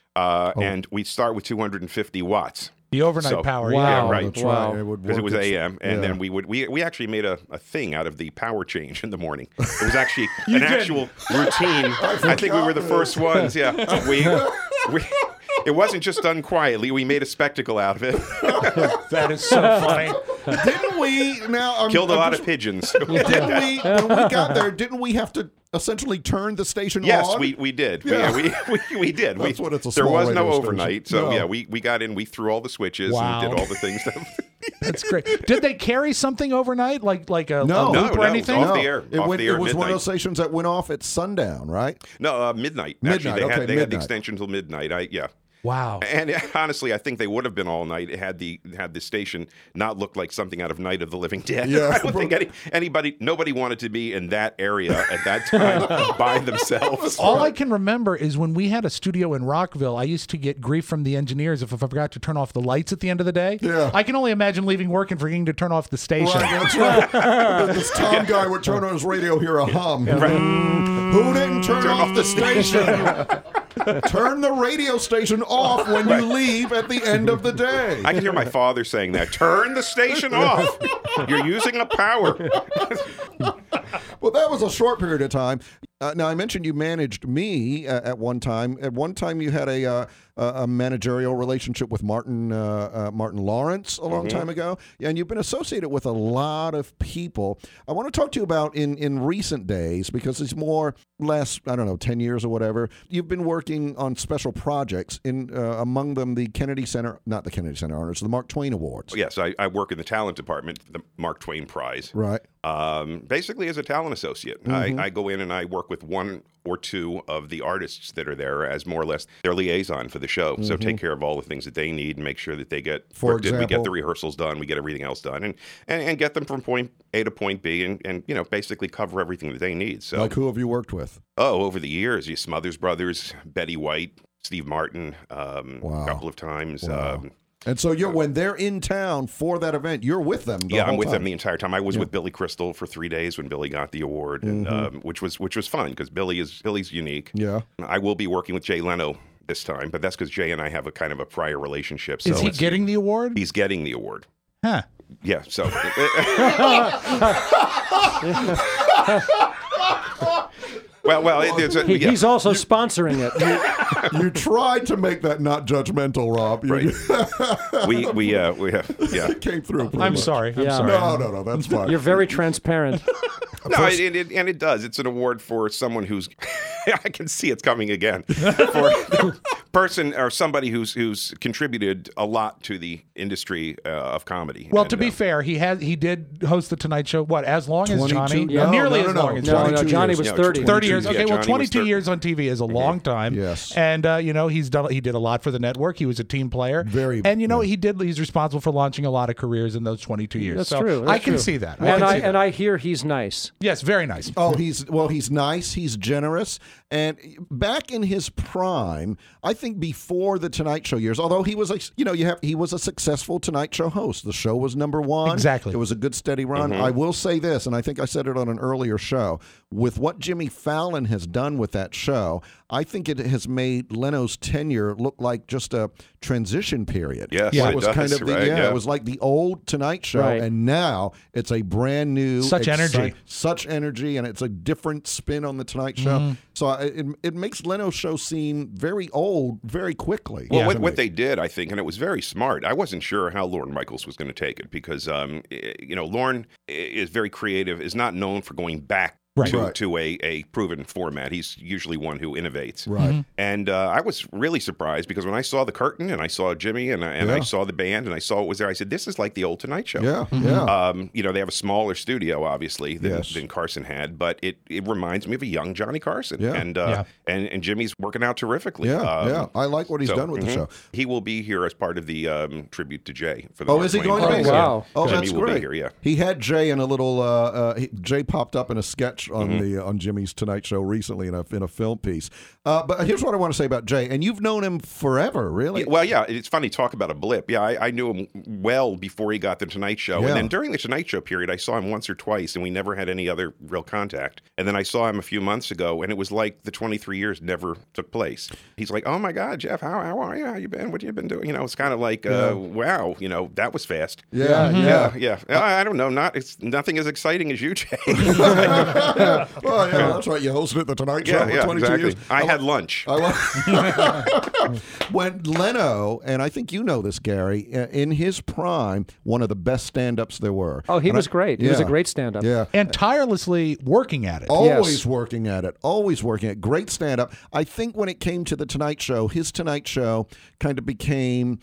and we'd start with 250 watts. The overnight power. Wow. Yeah, right. That's right. Because it was AM, and then we actually made a thing out of the power change in the morning. It was actually an actual routine. I think we were the first ones. Yeah, we it wasn't just done quietly. We made a spectacle out of it. That is so funny. Didn't we? Now killed a lot of pigeons. Didn't we? When we got there, didn't we have to essentially turn the station on? Yes, we did. Yeah. We did. That's what it's a there small was no radio overnight, station. so No. we got in. We threw all the switches and did all the things. That's great. Did they carry something overnight, like a No. loop or anything? It was off the air. It Off went. the air It was midnight. one of those stations that went off at sundown, right? No, midnight. Midnight, Actually, they had midnight. the extension till midnight. Wow. And honestly, I think they would have been all night had the station not looked like something out of Night of the Living Dead. Yeah. I don't think nobody wanted to be in that area at that time by themselves. All I can remember is when we had a studio in Rockville, I used to get grief from the engineers if I forgot to turn off the lights at the end of the day. Yeah. I can only imagine leaving work and forgetting to turn off the station. Right, that's right. This Tom guy would turn on his radio, hear a hum. Who didn't turn off the station? Turn the radio station off when you leave at the end of the day. I can hear my father saying that. Turn the station off. You're using a power. Well, that was a short period of time. Now, I mentioned you managed me at one time. At one time, you had a managerial relationship with Martin Lawrence a long time ago, and you've been associated with a lot of people. I want to talk to you about in recent days, because it's less, 10 years or whatever. You've been working on special projects, among them the not the Kennedy Center Honors, the Mark Twain Awards. Yes, I work in the talent department, the Mark Twain Prize. Right. Basically as a talent associate. I go in and I work with one or two of the artists that are there as more or less their liaison for the show. So take care of all the things that they need and make sure that they get For we get example? the rehearsals done, we get everything else done, and get them from point A to point B, and basically cover everything that they need. So Like who have you worked with? over the years, Smothers Brothers, Betty White, Steve Martin, a couple of times. Wow. And so when they're in town for that event, you're with them the whole I'm with time. them the entire time. I was with Billy Crystal for 3 days when Billy got the award, and which was fun because Billy's unique. Yeah. I will be working with Jay Leno this time, but that's because Jay and I have a kind of a prior relationship. So Is he getting the award? He's getting the award. Huh. Yeah. So. Well, he's also sponsoring it. You tried to make that not judgmental, Rob. Right. we have It came through. pretty I'm much. sorry. I'm Yeah. sorry. No, that's fine. You're very transparent. No, and it does. It's an award for someone who's. I can see it's coming again. person or somebody who's contributed a lot to the industry of comedy. Well, to be fair, he did host the Tonight Show. What, as long as Johnny? No, nearly no, as no, long as no. Johnny. No, Johnny was 30. 30 years. Yeah, Okay, well, Johnny 22 was years on TV is a long time. Yes. And he did a lot for the network. He was a team player. And he's responsible for launching a lot of careers in those 22 years. That's so true. I can see that. And I hear he's nice. Yes, very nice. Oh, he's nice. He's generous. And back in his prime, I think before the Tonight Show years, although he was he was a successful Tonight Show host. The show was #1. Exactly. It was a good steady run. I will say this, and I think I said it on an earlier show, with what Jimmy Fallon has done with that show, I think it has made Leno's tenure look like just a transition period. Yes, it it was does, kind of right, yeah. it was like the old Tonight Show, Right. and now it's a brand new, Such energy. such energy, and it's a different spin on the Tonight Show. So it makes Leno's show seem very old very quickly. Well, what they did, I think, and it was very smart. I wasn't sure how Lorne Michaels was going to take it because, Lorne is very creative, is not known for going back to a proven format. He's usually one who innovates. Right. And I was really surprised because when I saw the curtain and I saw Jimmy and I saw the band and I saw what was there, I said, this is like the old Tonight Show. Yeah, yeah. They have a smaller studio, obviously, than Carson had, but it reminds me of a young Johnny Carson. Yeah. And Jimmy's working out terrifically. Yeah. I like what he's done with the show. He will be here as part of the tribute to Jay. For the is he going to be? Wow. Oh, Jimmy that's will great. be here, yeah. He had Jay in a little. Jay popped up in a sketch on Jimmy's Tonight Show recently in a film piece. But here's what I want to say about Jay, and you've known him forever, really. Well, yeah, it's funny talk about a blip. Yeah, I knew him well before he got the Tonight Show, and then during the Tonight Show period, I saw him once or twice, and we never had any other real contact. And then I saw him a few months ago, and it was like the 23 years never took place. He's like, "Oh my God, Jeff, how are you? How you been? What have you been doing?" It's kind of like, wow, that was fast. Yeah. I don't know, it's nothing as exciting as you, Jay. Well, yeah, that's right. You hosted at the Tonight Show for 22 exactly. years. I had lunch. When Leno, and I think you know this, Gary, in his prime, one of the best stand-ups there were. Oh, he was great. He was a great stand-up. Yeah. And tirelessly working at it. Always working at it. Always working at it. Great stand-up. I think when it came to the Tonight Show, his Tonight Show kind of became...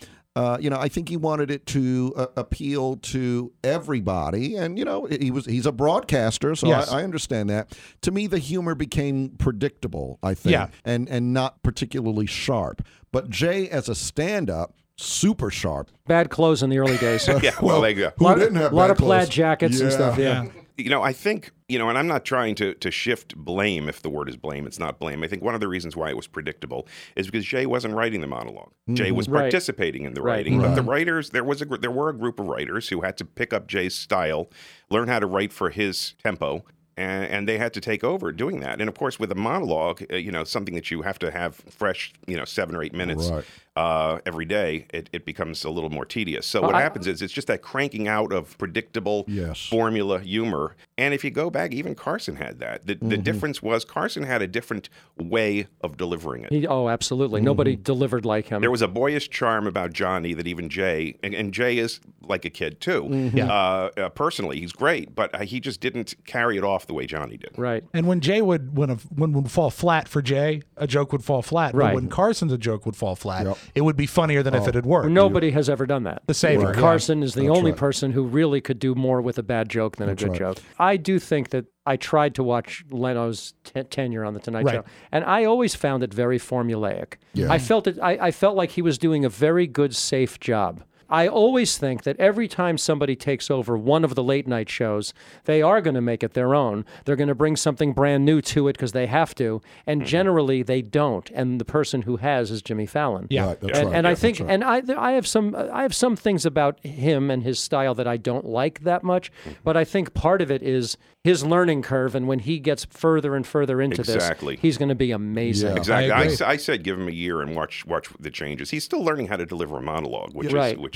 I think he wanted it to appeal to everybody, and he's a broadcaster, so I understand that. To me, the humor became predictable, I think, and not particularly sharp. But Jay, as a stand-up, super sharp. Bad clothes in the early days. Yeah, well, there you go. Who didn't have a lot bad of plaid clothes? jackets and stuff. Yeah. I think, and I'm not trying to shift blame, if the word is blame. It's not blame. I think one of the reasons why it was predictable is because Jay wasn't writing the monologue. Jay was participating in the writing. But the writers, there were a group of writers who had to pick up Jay's style, learn how to write for his tempo, and they had to take over doing that. And of course, with a monologue, something that you have to have fresh, 7 or 8 minutes every day, it becomes a little more tedious. So what happens is it's just that cranking out of predictable formula humor. And if you go back, even Carson had that. The difference was Carson had a different way of delivering it. Absolutely. Nobody delivered like him. There was a boyish charm about Johnny that even Jay, and Jay is like a kid too. Personally, he's great, but he just didn't carry it off the way Johnny did. Right. And when Jay would fall flat for Jay, a joke would fall flat. Right. But when Carson's joke would fall flat, it would be funnier than if it had worked. Nobody has ever done that. The same. Right. Carson is the only person who really could do more with a bad joke than a good joke. I do think that I tried to watch Leno's tenure on the Tonight Show, and I always found it very formulaic. Yeah. I felt like he was doing a very good, safe job. I always think that every time somebody takes over one of the late night shows, they are going to make it their own. They're going to bring something brand new to it because they have to, and generally they don't. And the person who has is Jimmy Fallon. Yeah, right, that's right. And I think, and I have some things about him and his style that I don't like that much, but I think part of it is his learning curve, and when he gets further and further into this, he's going to be amazing. Yeah. Exactly. I said give him a year and watch the changes. He's still learning how to deliver a monologue, which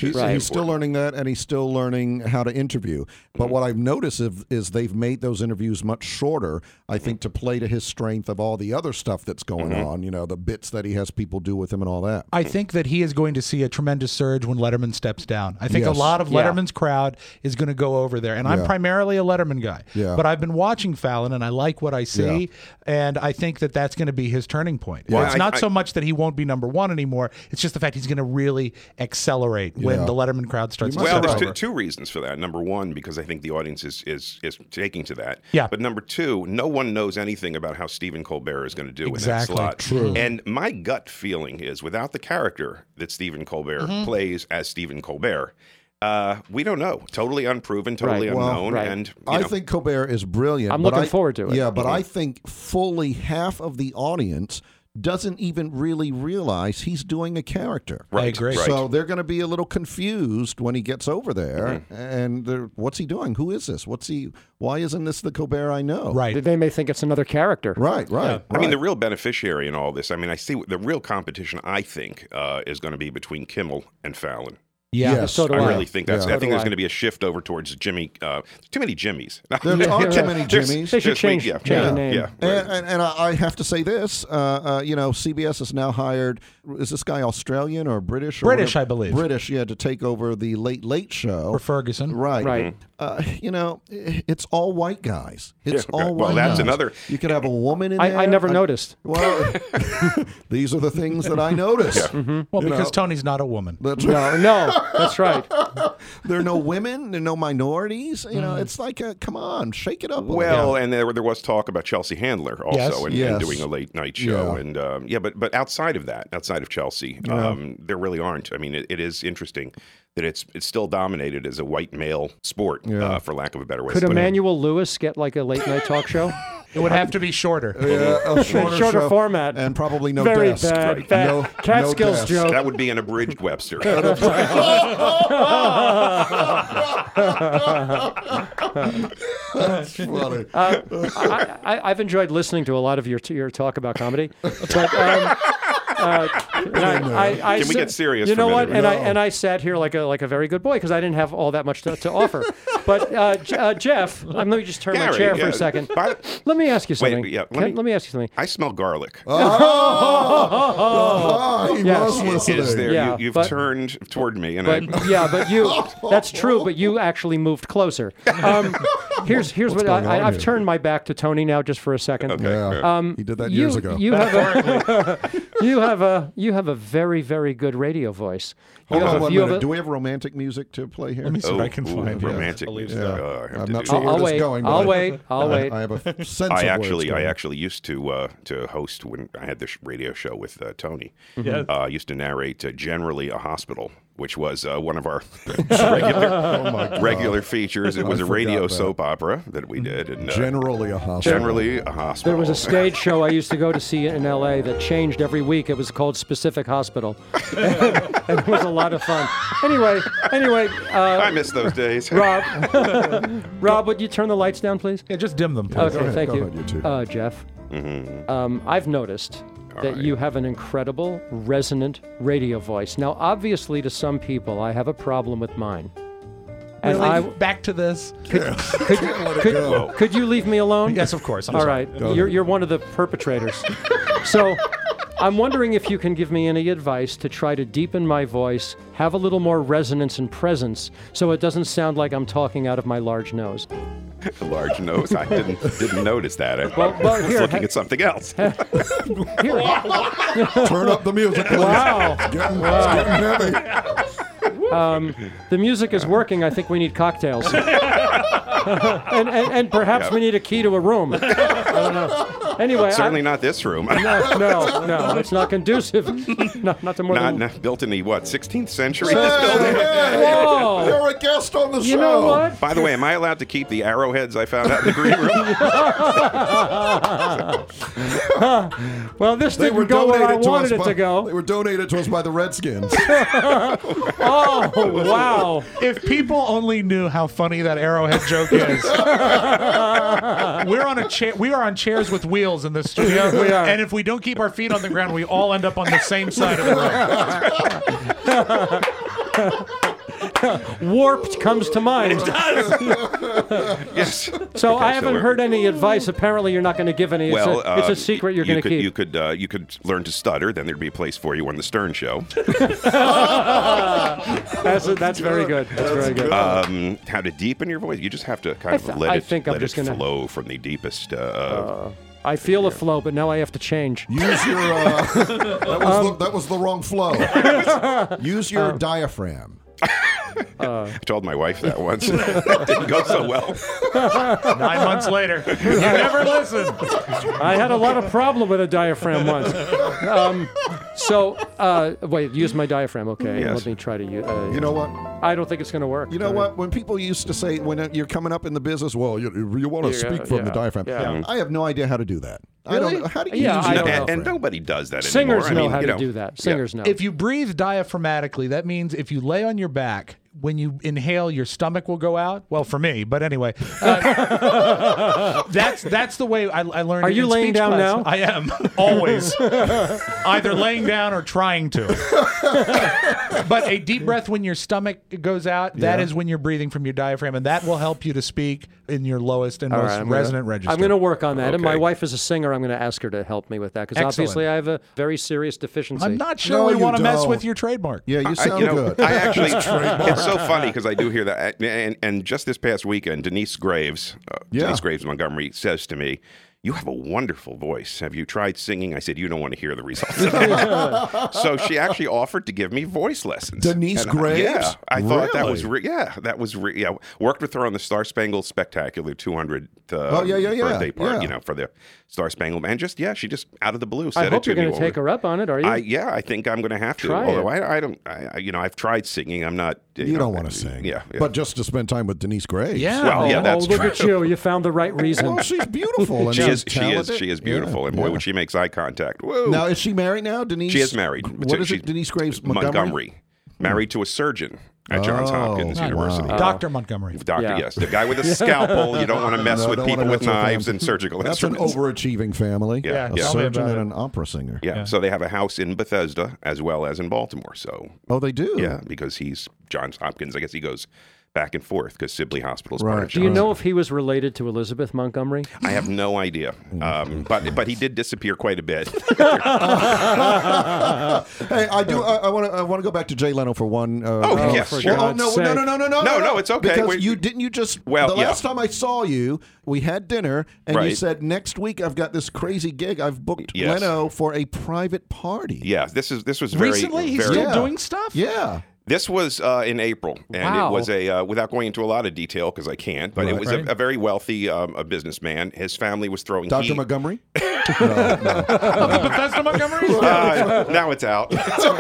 is He's still learning that, and he's still learning how to interview. But what I've noticed is they've made those interviews much shorter, I think, to play to his strength of all the other stuff that's going on, the bits that he has people do with him and all that. I think that he is going to see a tremendous surge when Letterman steps down. I think a lot of Letterman's crowd is going to go over there. And I'm primarily a Letterman guy. Yeah. But I've been watching Fallon, and I like what I see. And I think that that's going to be his turning point. Well, it's not so much that he won't be number one anymore. It's just the fact he's going to really accelerate when the Letterman crowd starts to Well, take there's over. two reasons for that. Number one, because I think the audience is taking to that. Yeah. But number two, no one knows anything about how Stephen Colbert is going to do in that slot. True. And my gut feeling is, without the character that Stephen Colbert plays as Stephen Colbert, we don't know. Totally unproven, totally unknown. And I think Colbert is brilliant. I'm looking forward to it. Yeah, but I think fully half of the audience doesn't even really realize he's doing a character. Right. I agree. So they're going to be a little confused when he gets over there. And what's he doing? Who is this? Why isn't this the Colbert I know? Right. They may think it's another character. Right. I mean, the real beneficiary in all this, I mean, I see the real competition, I think, is going to be between Kimmel and Fallon. Yeah. Yes. So do I I. really think that's. Yeah. I think So do there's I. going to be a shift over towards Jimmy. Too many Jimmys. There are too many Jimmys. They should change the name. Yeah. And I have to say this, CBS has now hired, is this guy Australian or British? British, I believe. British, to take over the Late Late Show. For Ferguson. Right. Right. It's all white guys. It's all white Well, that's guys. another. You could have a woman in there. I never noticed. Well, these are the things that I notice. Well, because Tony's not a woman. That's No, that's right. There are no women, there are no minorities. It's like, come on, shake it up. a Well, little. and there was talk about Chelsea Handler also and doing a late night show, but outside of that, outside of Chelsea, there really aren't. I mean, it is interesting that it's still dominated as a white male sport, for lack of a better way. Could to put it. Emmanuel Lewis get like a late night talk show? It would have to be shorter. A shorter Shorter show format. and probably no Very desk. bad. Bad. No Catskills desk. joke. That would be an abridged Webster. That's funny. I've enjoyed listening to a lot of your talk about comedy, but Can we get serious You for a know what? minute? And I sat here like a very good boy because I didn't have all that much to offer. But Jeff, let me just turn my Gary, chair for a second. Let me ask you something. Let me ask you something. I smell garlic. He Yes. was listening. Is there? Yeah, You've but- turned toward me, and But that's true, but you actually moved closer. Here's what going on I've here? turned my back to Tony now just for a second. Yeah. He did that years ago. You have a very, very good radio voice. Hold on one minute. a- Do we have romantic music to play here? Let me see if I can find it. romantic music. I have I'm to not do sure that. where I'll this wait. is going. but I'll wait. I'll wait. I have a sense of I where actually, it's I going. actually used to host when I had this radio show with Tony. Yeah. I used to narrate Generally a Hospital, which was one of our regular features. It was I a radio forgot that. soap opera that we did. And, Generally a hospital. Generally a Hospital. There was a stage show I used to go to see in L.A. that changed every week. It was called Specific Hospital, and it was a lot of fun. Anyway, I miss those days. Rob, would you turn the lights down, please? Yeah, just dim them. Please. Okay, ahead, thank go you. ahead, you two. Jeff, Mm-hmm. I've noticed that you have an incredible, resonant radio voice. Now, obviously, to some people, I have a problem with mine. And Really? Back to this. could you leave me alone? Yes, of course. I'm All sorry. right. You're one of the perpetrators. So I'm wondering if you can give me any advice to try to deepen my voice, have a little more resonance and presence, so it doesn't sound like I'm talking out of my large nose. A large nose. I didn't notice that. I Well, was here, looking at something else. Here. Turn up the music, please. Wow. It's getting heavy. The music is working. I think we need cocktails. and perhaps we need a key to a room. I don't know. Anyway, Certainly not this room. No, it's not conducive. Not to more than. Not built in the 16th century. Hey, This building. Whoa. You're a guest on the show. You know what? By the way, am I allowed to keep the arrowheads I found out in the green room? Well, this They were didn't go where I donated to us wanted it by, to They go. were donated to us by the Redskins. Oh, wow. If people only knew how funny that arrowhead joke is. We are on chairs with wheels in this studio. We are. And if we don't keep our feet on the ground, we all end up on the same side of the room. Warped comes to mind. Yes. So Okay, I haven't heard any advice. Apparently, you're not going to give any. Well, it's a secret you're going to keep. You could learn to stutter. Then there'd be a place for you on the Stern Show. That's very good. That's very good. How to deepen your voice? You just have to kind of let it flow from the deepest. I feel a flow, but now I have to change. Use your. That was the wrong flow. Use your diaphragm. I told my wife that once. That didn't go so well. 9 months later, you never listened. I had a lot of problem with a diaphragm once. Wait, use my diaphragm. Okay, Yes. let me try to use. You know what? I don't think it's going to work. You know what? When people used to say, when you're coming up in the business, well, you want to speak from the diaphragm. Yeah. I have no idea how to do that. Really? I don't know. How do you Yeah, use I your don't know. diaphragm? And nobody does that Singers anymore. know how to do that. Singers know. If you breathe diaphragmatically, that means if you lay on your back, when you inhale, your stomach will go out. Well, for me, but anyway, that's the way I learned. Are it you in laying speech down class. now? I am always either laying down or trying to. But a deep breath when your stomach goes out, that is when you're breathing from your diaphragm, and that will help you to speak in your lowest and most resonant register. I'm going to work on that. And my Okay. wife is a singer. I'm going to ask her to help me with that because Excellent. obviously I have a very serious deficiency. I'm not sure No, we you want to mess don't. with your trademark. Yeah, you sound good. I actually, it's so funny because I do hear that. And just this past weekend, Denise Graves Montgomery says to me, "You have a wonderful voice. Have you tried singing?" I said, "You don't want to hear the results." So she actually offered to give me voice lessons. Denise Graves? I thought that Really? was worked with her on the Star Spangled Spectacular 200th birthday party, yeah. for the Star Spangled, and she just out of the blue I said it hope to you're me. going to take her up on it. Are you? I think I'm going to have to. Try Although I've tried singing. I'm not. You don't want to sing. Yeah. But just to spend time with Denise Graves. Yeah. Well, yeah, that's look true. at you. You found the right reason. Well, she's beautiful. And She she's is talented. beautiful, Yeah, and boy, yeah. when she makes eye contact, whoa! Now, is she married now, Denise? She is married. What is She's it, Denise Graves Montgomery? married to a surgeon at Johns Hopkins University. wow. Dr. Montgomery. Doctor, Yeah. yes, the guy with a scalpel. You don't want to mess No, with don't people wanna with mess with knives them. and surgical That's an instruments. overachieving family. Yeah, A yeah. surgeon about and an opera singer. Yeah. So they have a house in Bethesda as well as in Baltimore. So Oh, they do? yeah, because he's Johns Hopkins. I guess he goes back and forth because Sibley Hospital is part Right. of Do you Johns. know if he was related to Elizabeth Montgomery? I have no idea, but he did disappear quite a bit. Hey, I do. I want to go back to Jay Leno for one. Yes, for sure. God's no, sake. no, it's okay. Because Wait. you didn't. You just. Well, the yeah. last time I saw you, we had dinner, and you Right. said next week I've got this crazy gig. I've booked Yes. Leno for a private party. Yeah, this was very Recently, he's very, still doing stuff? Yeah. This was in April, and Wow. it was without going into a lot of detail because I can't, but it was a very wealthy a businessman. His family was throwing Dr. heat. Montgomery? Bethesda Montgomery? Now it's out.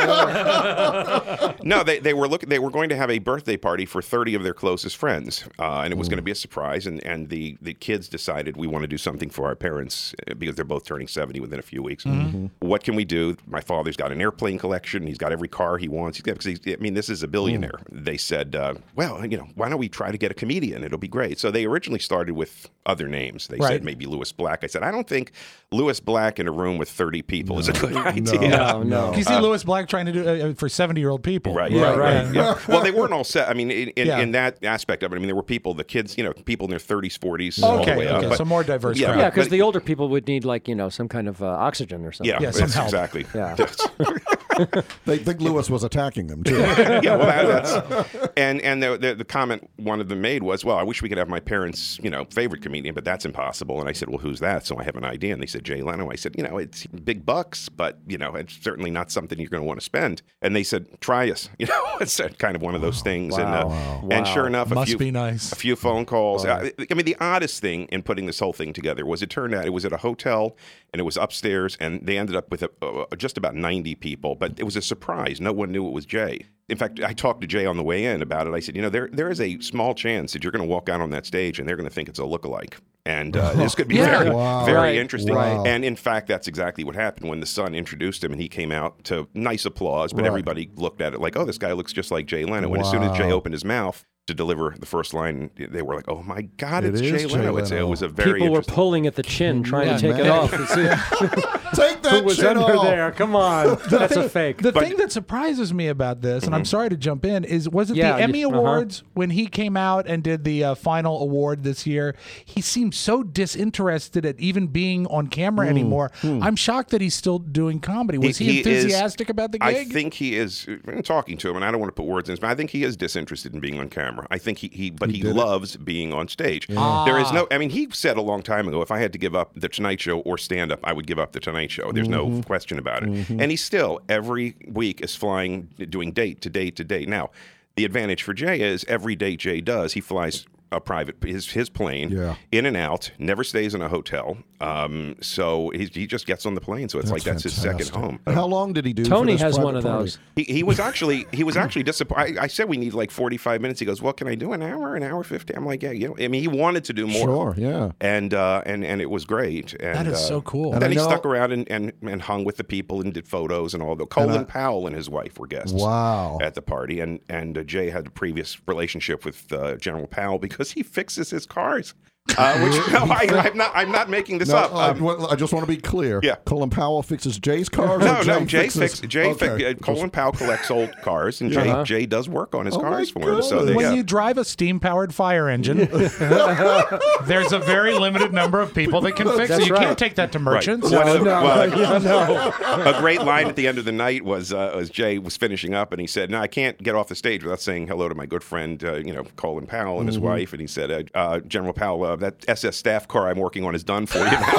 No, they were going to have a birthday party for 30 of their closest friends, and it was going to be a surprise. And the kids decided we want to do something for our parents because they're both turning 70 within a few weeks. What can we do? My father's got an airplane collection. He's got every car he wants. This is a billionaire. They said, well, why don't we try to get a comedian? It'll be great. So they originally started with other names. They said maybe Louis Black. I said, I don't think Louis Black in a room with 30 people is a good idea. No. You see Louis Black trying to do for 70-year-old people. Right. right. Yeah. Well, they weren't all set. I mean, in that aspect of it, there were people, the kids, people in their 30s, 40s, all the way up. Okay, But- so more diverse. Yeah, crowd. Yeah, because but- the older people would need some kind of oxygen or something. Yeah, some that's help. exactly. Yeah. They think Lewis was attacking them, too. Yeah, well, that's and the comment one of them made was, well, I wish we could have my parents' favorite comedian, but that's impossible. And I said, well, who's that? So I have an idea, and they said Jay Leno. I said, it's big bucks, but it's certainly not something you're going to want to spend. And they said, try us. It's kind of one of those things. And sure enough, Must be nice. a few phone calls. The oddest thing in putting this whole thing together was it turned out it was at a hotel and it was upstairs, and they ended up with just about 90 people, but it was a surprise. No one knew it was Jay. In fact, I talked to Jay on the way in about it. I said, there is a small chance that you're going to walk out on that stage and they're going to think it's a lookalike. And this could be very Right. interesting. Wow. And in fact, that's exactly what happened when the Sun introduced him and he came out to nice applause, but everybody looked at it like, oh, this guy looks just like Jay Leno. And as soon as Jay opened his mouth, to deliver the first line, they were like, "Oh my God, It it's is Jay Jay Leno!" Leno. It was a very People were interesting- pulling at the chin, trying to take it man. off. And see Take that who was shit under off. there? Come on, that's a fake. The thing that surprises me about this, and I'm sorry to jump in, was it Yeah, the Emmy you- Awards when he came out and did the final award this year? He seemed so disinterested at even being on camera anymore. I'm shocked that he's still doing comedy. Was he enthusiastic about the gig? I think he is. I'm talking to him, and I don't want to put words in his mouth. I think he is disinterested in being on camera. I think he loves being on stage. There is no. I mean, he said a long time ago, if I had to give up the Tonight Show or stand up, I would give up the Tonight Show. There's no question about it. And he still every week is flying, doing date to date to date. Now, the advantage for Jay is every date Jay does, he flies a private his plane in and out, never stays in a hotel. So he just gets on the plane. So it's like that's his second home. How long did he do? Tony for this has private one of party? those. He was actually disappointed. I said we need like 45 minutes. He goes, "Well, can I do an hour 50?" I'm like, "Yeah, you know." I mean, he wanted to do more. Sure, yeah. And it was great. And, That is so cool. And then And he I know- stuck around and hung with the people and did photos and all that. Colin Powell and his wife were guests. Wow. At the party, and Jay had a previous relationship with General Powell because he fixes his cars. I'm not making this up. I just want to be clear. Yeah. Colin Powell fixes Jay's cars. No, or Jay fixes... Colin Powell collects old cars, and Jay does work on his cars for him. So when you drive a steam-powered fire engine, there's a very limited number of people that can fix it. You can't take that to merchants. A great line at the end of the night was Jay was finishing up, and he said, "No, I can't get off the stage without saying hello to my good friend, Colin Powell and his wife." And he said, "General Powell, that SS staff car I'm working on is done for you now."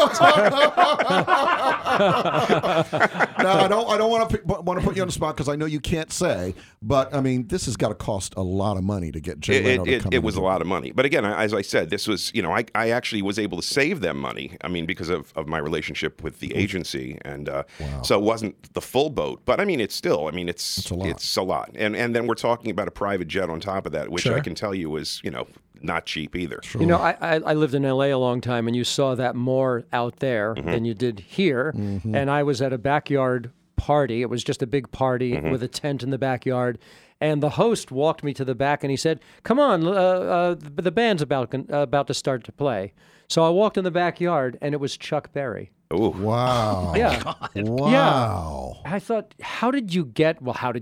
No, I don't want to put you on the spot because I know you can't say, but I mean, this has got to cost a lot of money to get Jay Leno to come. It was a lot of money, but again, as I said, this was I actually was able to save them money. I mean, because of my relationship with the agency, and so it wasn't the full boat, but I mean, it's a lot. And then we're talking about a private jet on top of that, which I can tell you is not cheap either. You know, I lived in L.A. a long time, and you saw that more out there than you did here. And I was at a backyard party. It was just a big party with a tent in the backyard. And the host walked me to the back, and he said, "Come on, the band's about to start to play." So I walked in the backyard, and it was Chuck Berry. Ooh. Wow. Yeah. Wow. Yeah. I thought, how did you get?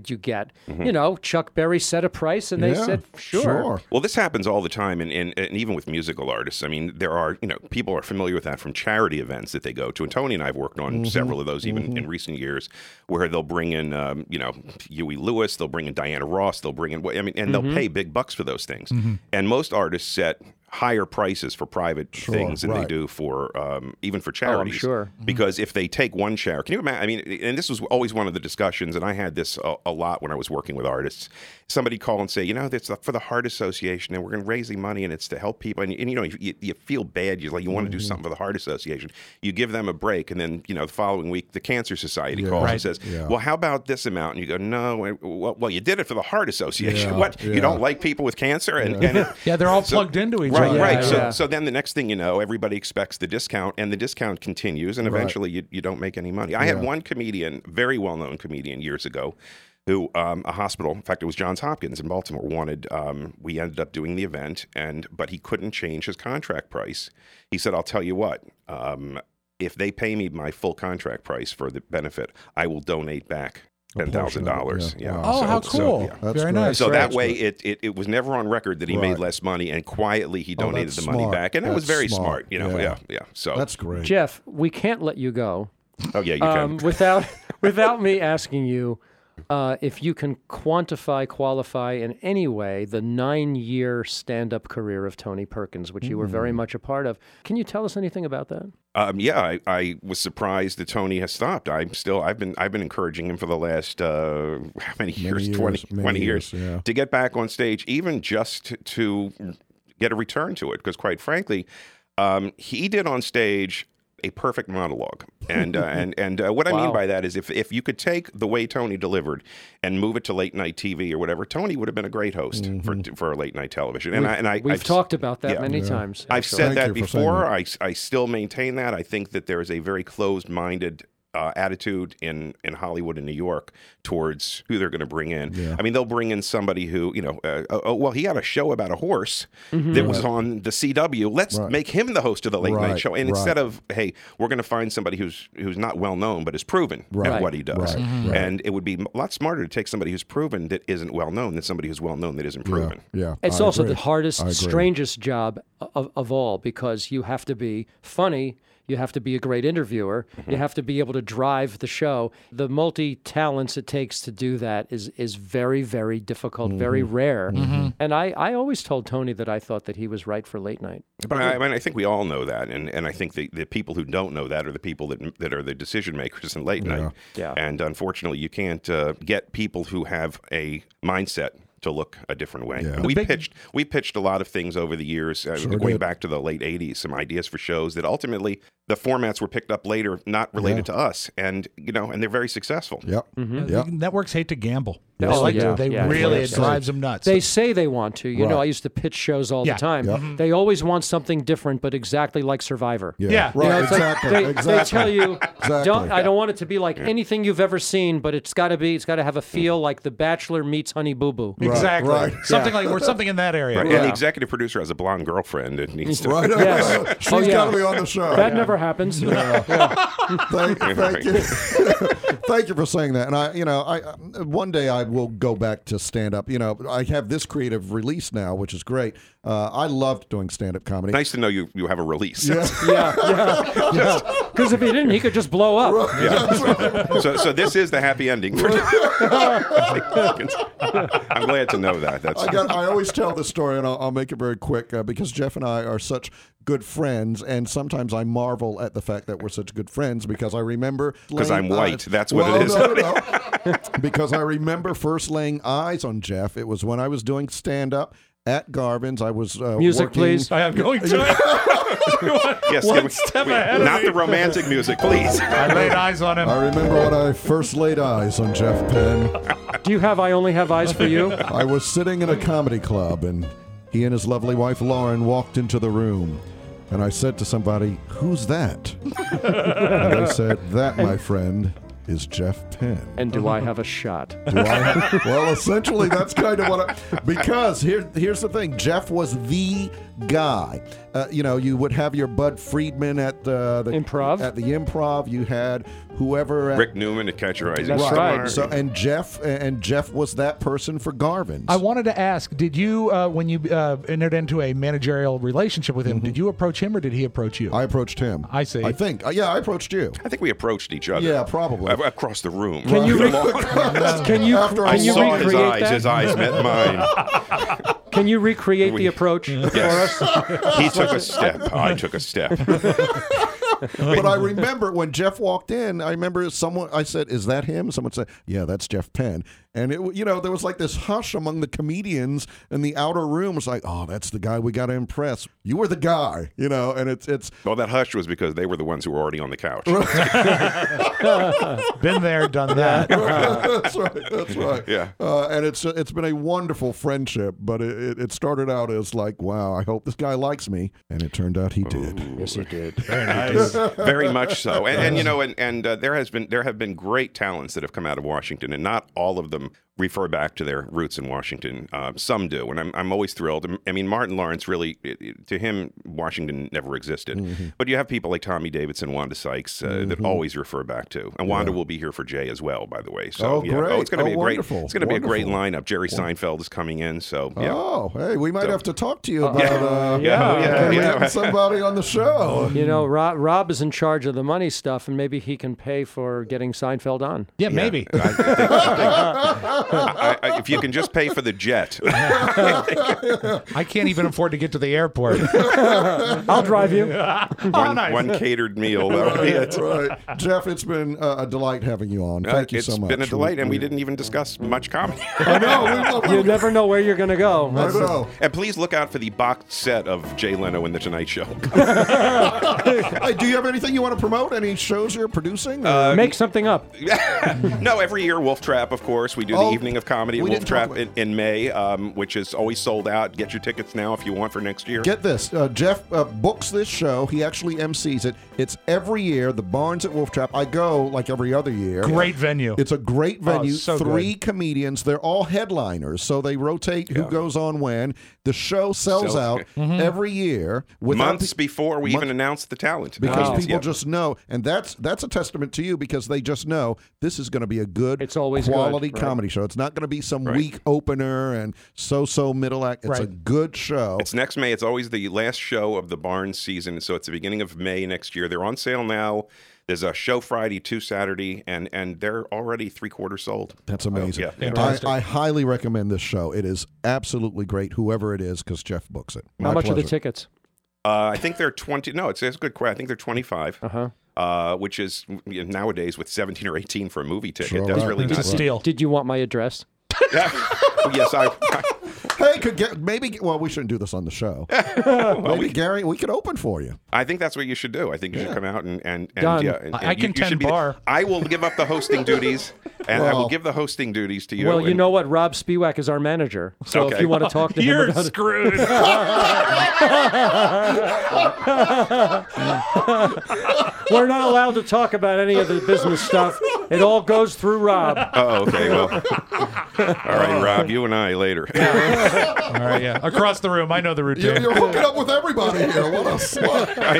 Chuck Berry set a price, and they said, sure. Well, this happens all the time, and even with musical artists. I mean, there are, people are familiar with that from charity events that they go to. And Tony and I have worked on several of those even in recent years, where they'll bring in, Huey Lewis, they'll bring in Diana Ross, they'll bring in, and they'll pay big bucks for those things. And most artists set higher prices for private things than they do for even for charities. I'm sure. Because if they take one charity, can you imagine? I mean, and this was always one of the discussions, and I had this a lot when I was working with artists. Somebody call and say, it's for the Heart Association, and we're going to raise the money, and it's to help people. And you feel bad. You want to do something for the Heart Association. You give them a break, and then the following week, the Cancer Society calls and says, "Well, how about this amount?" And you go, "No, well, you did it for the Heart Association. What? You don't like people with cancer?" And they're all plugged into each other. Right. So then the next thing you know, everybody expects the discount, and the discount continues, and eventually you don't make any money. I had one comedian, very well-known comedian years ago, who a hospital, in fact, it was Johns Hopkins in Baltimore, wanted, we ended up doing the event, but he couldn't change his contract price. He said, "I'll tell you what, if they pay me my full contract price for the benefit, I will donate back $10,000. Yeah. Wow. Oh, how cool. Very nice. So that way, it was never on record that he made less money, and quietly he donated the money back. And that was very smart. So that's great. Jeff, we can't let you go. Oh, yeah, you can. Without me asking you if you can qualify in any way the 9-year stand-up career of Tony Perkins, which you were very much a part of. Can you tell us anything about that? I was surprised that Tony has stopped. I've been encouraging him for the last how many years? 20 years to get back on stage, even just to get a return to it. Because quite frankly, he did on stage a perfect monologue. And what I mean by that is if you could take the way Tony delivered and move it to late night TV or whatever, Tony would have been a great host for late night television. We've talked about that many times. I've said that before. I still maintain that. I think that there is a very closed-minded attitude in Hollywood and New York towards who they're going to bring in. I mean, they'll bring in somebody who, well, he had a show about a horse that was on the CW. Let's make him the host of the late night show. And instead of, hey, we're going to find somebody who's not well known but is proven at what he does. And it would be a lot smarter to take somebody who's proven that isn't well known than somebody who's well known that isn't proven. It's also the hardest, strangest job of all, because you have to be funny. You have to be a great interviewer. You have to be able to drive the show. The multi-talents it takes to do that is very, very difficult, very rare. And I always told Tony that I thought that he was right for late night. But I mean, I think we all know that, and I think the people who don't know that are the people that are the decision makers in late night. And unfortunately, you can't get people who have a mindset to look a different way. We pitched a lot of things over the years, going back to the late 80s, some ideas for shows that ultimately the formats were picked up later, not related to us, and and they're very successful. Networks hate to gamble. They really, it drives them nuts. They say they want to. You know, I used to pitch shows all the time. They always want something different, but exactly like Survivor. They tell you, I don't want it to be like anything you've ever seen, but it's got to have a feel like The Bachelor meets Honey Boo Boo. Exactly. Something like, or something in that area. And the executive producer has a blonde girlfriend. It needs to. She's got to be on the show. That never happens. Thank you. Thank you for saying that. And I one day I will go back to stand up. I have this creative release now, which is great. I loved doing stand up comedy. Nice to know you have a release. Because if he didn't, he could just blow up. So this is the happy ending. I'm glad to know that. I always tell this story, and I'll make it very quick, because Jeff and I are such good friends, and sometimes I marvel at the fact that we're such good friends, because I remember... Because I'm white. That's what it is. No. Because I remember first laying eyes on Jeff. It was when I was doing stand-up at Garvin's. I was music, working... please. I am going to... Yes, one step ahead not the romantic music, please. I laid eyes on him. I remember when I first laid eyes on Jeff Penn. Do you have I Only Have Eyes for You? I was sitting in a comedy club, and he and his lovely wife Lauren walked into the room. And I said to somebody, "Who's that?" And they said, "That, my friend, is Jeff Penn." And do I have a shot? Well, essentially, that's kind of what because here's the thing. Jeff was the guy. You would have your Bud Friedman at the Improv. At the Improv, you had whoever Rick Newman at Catch a Rising That's Star. right. So and Jeff was that person for Garvin's. I wanted to ask, did you when you entered into a managerial relationship with him, did you approach him or did he approach you? I approached him. I see. I think. I approached you. I think we approached each other. Yeah, probably. Across the room. Can you I saw his eyes. that? His eyes met mine. Can you recreate the approach for us? He took a step. I took a step. But I remember when Jeff walked in, I said, "Is that him?" Someone said, "Yeah, that's Jeff Penn." And there was like this hush among the comedians in the outer room. It was like, "Oh, that's the guy we got to impress. You were the guy," and it's. Well, that hush was because they were the ones who were already on the couch. Been there, done that. That's right. Yeah. And it's been a wonderful friendship, but it started out as like, wow, I hope this guy likes me, and it turned out he did. Yes, he did. Very nice. Very much so. And there have been great talents that have come out of Washington, and not all of them refer back to their roots in Washington. Some do, and I'm always thrilled. I mean, Martin Lawrence really, to him, Washington never existed. But you have people like Tommy Davidson, Wanda Sykes that always refer back to, and Wanda will be here for Jay as well, by the way. So great! It's going to be wonderful. It's going to be a great lineup. Jerry Seinfeld is coming in, so yeah. Oh, hey, we might have to talk to you about getting somebody on the show. Rob is in charge of the money stuff, and maybe he can pay for getting Seinfeld on. Yeah, maybe. If you can just pay for the jet. I can't even afford to get to the airport. I'll drive you. One catered meal. That'll be it. Right. Jeff, it's been a delight having you on. Thank you so much. It's been a delight, and we didn't even discuss much comedy. I know. You never know where you're going to go. I know. And please look out for the box set of Jay Leno in The Tonight Show. Hey, do you have anything you want to promote? Any shows you're producing? Make something up. No, every year, Wolf Trap, of course. We do the Evening of Comedy at Wolf Trap in May, which is always sold out. Get your tickets now if you want for next year. Get this. Jeff books this show. He actually MCs it. It's every year, the Barns at Wolf Trap. I go like every other year. Great venue. It's a great venue. So 3 comedians. They're all headliners, so they rotate who goes on when. The show sells out every year. Months before we even announce the talent. Because people just know. And that's a testament to you, because they just know this is going to be a good, quality comedy show. It's not going to be some weak opener and so middle act. It's a good show. It's next May. It's always the last show of the Barnes season, so it's the beginning of May next year. They're on sale now. There's a show Friday, 2 Saturday, and they're already 3/4 sold. That's amazing. I highly recommend this show. It is absolutely great, whoever it is, because Jeff books it. How much are the tickets? I think they're 20. No, it's a good question. I think they're 25. Which is nowadays with 17 or 18 for a movie ticket. That's really a steal. Did you want my address? Yes, Hey, well, we shouldn't do this on the show. Maybe Gary, we could open for you. I think that's what you should do. I think you should come out and I can tend bar. I will give up the hosting duties, and I will give the hosting duties to you. Well, you know what? Rob Spiewak is our manager, so if you want to talk to him, you're screwed. We're not allowed to talk about any of the business stuff. It all goes through Rob. Oh, okay. Well, all right, Rob. You and I later. All right, yeah. Across the room, I know the routine. You're hooking up with everybody here. What a slut. I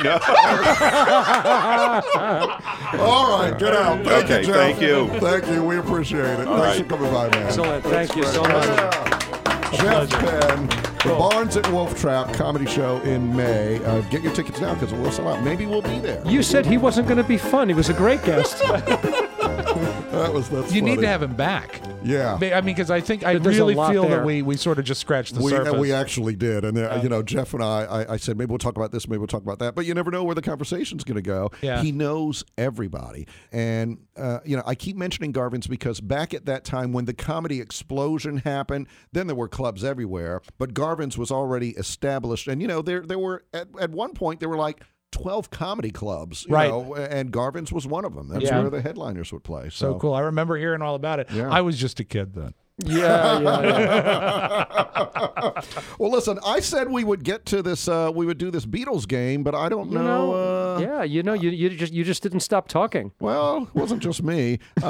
know. All right, get out. Thank you, Jeff. Thank you. Thank you. We appreciate it. Thanks for coming by, man. Excellent. Thank you so much. Jeff Penn, the Barnes at Wolf Trap comedy show in May. Get your tickets now because it will sell out. Maybe we'll be there. You said he wasn't going to be fun. He was a great guest. That's you funny. need to have him back. Yeah. I mean, because I think I really feel that we sort of just scratched the surface. We actually did. And, Jeff and I said, maybe we'll talk about this, maybe we'll talk about that. But you never know where the conversation's going to go. Yeah. He knows everybody. And, I keep mentioning Garvin's because back at that time when the comedy explosion happened, then there were clubs everywhere. But Garvin's was already established. And, there were, at one point, there were like 12 comedy clubs, you know, and Garvin's was one of them. That's where the headliners would play. So cool. I remember hearing all about it. Yeah. I was just a kid then. Yeah. Well, listen, I said we would get to this, we would do this Beatles game, but I don't know. You just didn't stop talking. Well, it wasn't just me. I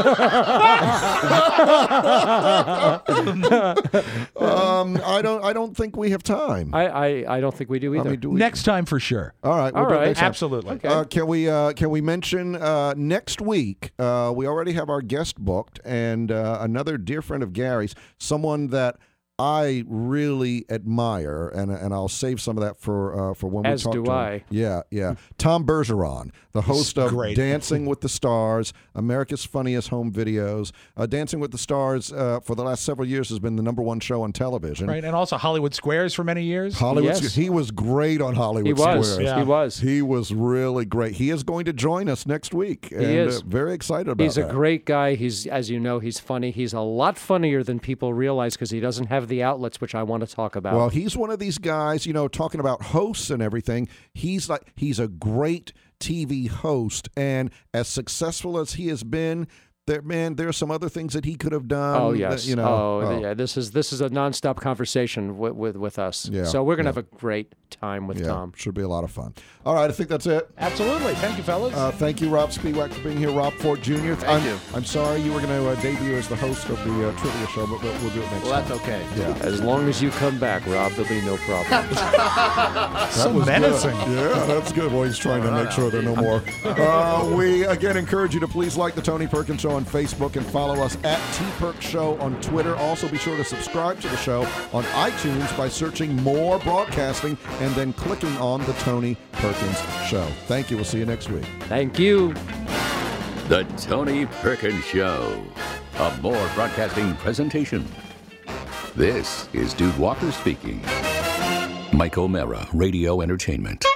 don't think we have time. I don't think we do either. Next time for sure. All right. All right. Absolutely. Okay. Can we mention next week? We already have our guest booked, and another dear friend of Gary's, someone that I really admire, and I'll save some of that for when we talk to him. As do I. Yeah. Tom Bergeron, the host of Dancing with the Stars, America's Funniest Home Videos. Dancing with the Stars for the last several years has been the #1 show on television. Right, and also Hollywood Squares for many years. He was great on Hollywood Squares. He was really great. He is going to join us next week. He is. Very excited about He's that. a great guy. He's, as you know, he's funny. He's a lot funnier than people realize because he doesn't have the outlets, which I want to talk about. Well, he's one of these guys, talking about hosts and everything. He's a great TV host, and as successful as he has been, there's some other things that he could have done. Oh yes. Yeah. This is a nonstop conversation with us. Yeah. So we're gonna have a great time with Tom. Should be a lot of fun. All right, I think that's it. Absolutely. Thank you, fellas. Thank you, Rob Spiewak, for being here. Rob Fort Jr. Thank you. I'm sorry you were going to debut as the host of the trivia show, but we'll do it next time. Well, that's okay. Yeah. As long as you come back, Rob, there'll be no problem. So menacing. Yeah, that's good. Well, he's trying to make sure there are no more. We, again, encourage you to please like the Tony Perkins Show on Facebook and follow us at T-Perk Show on Twitter. Also, be sure to subscribe to the show on iTunes by searching More Broadcasting and then clicking on the Tony Perkins Show. Thank you. We'll see you next week. Thank you. The Tony Perkins Show, a More Broadcasting presentation. This is Dude Walker speaking. Mike O'Mara, Radio Entertainment.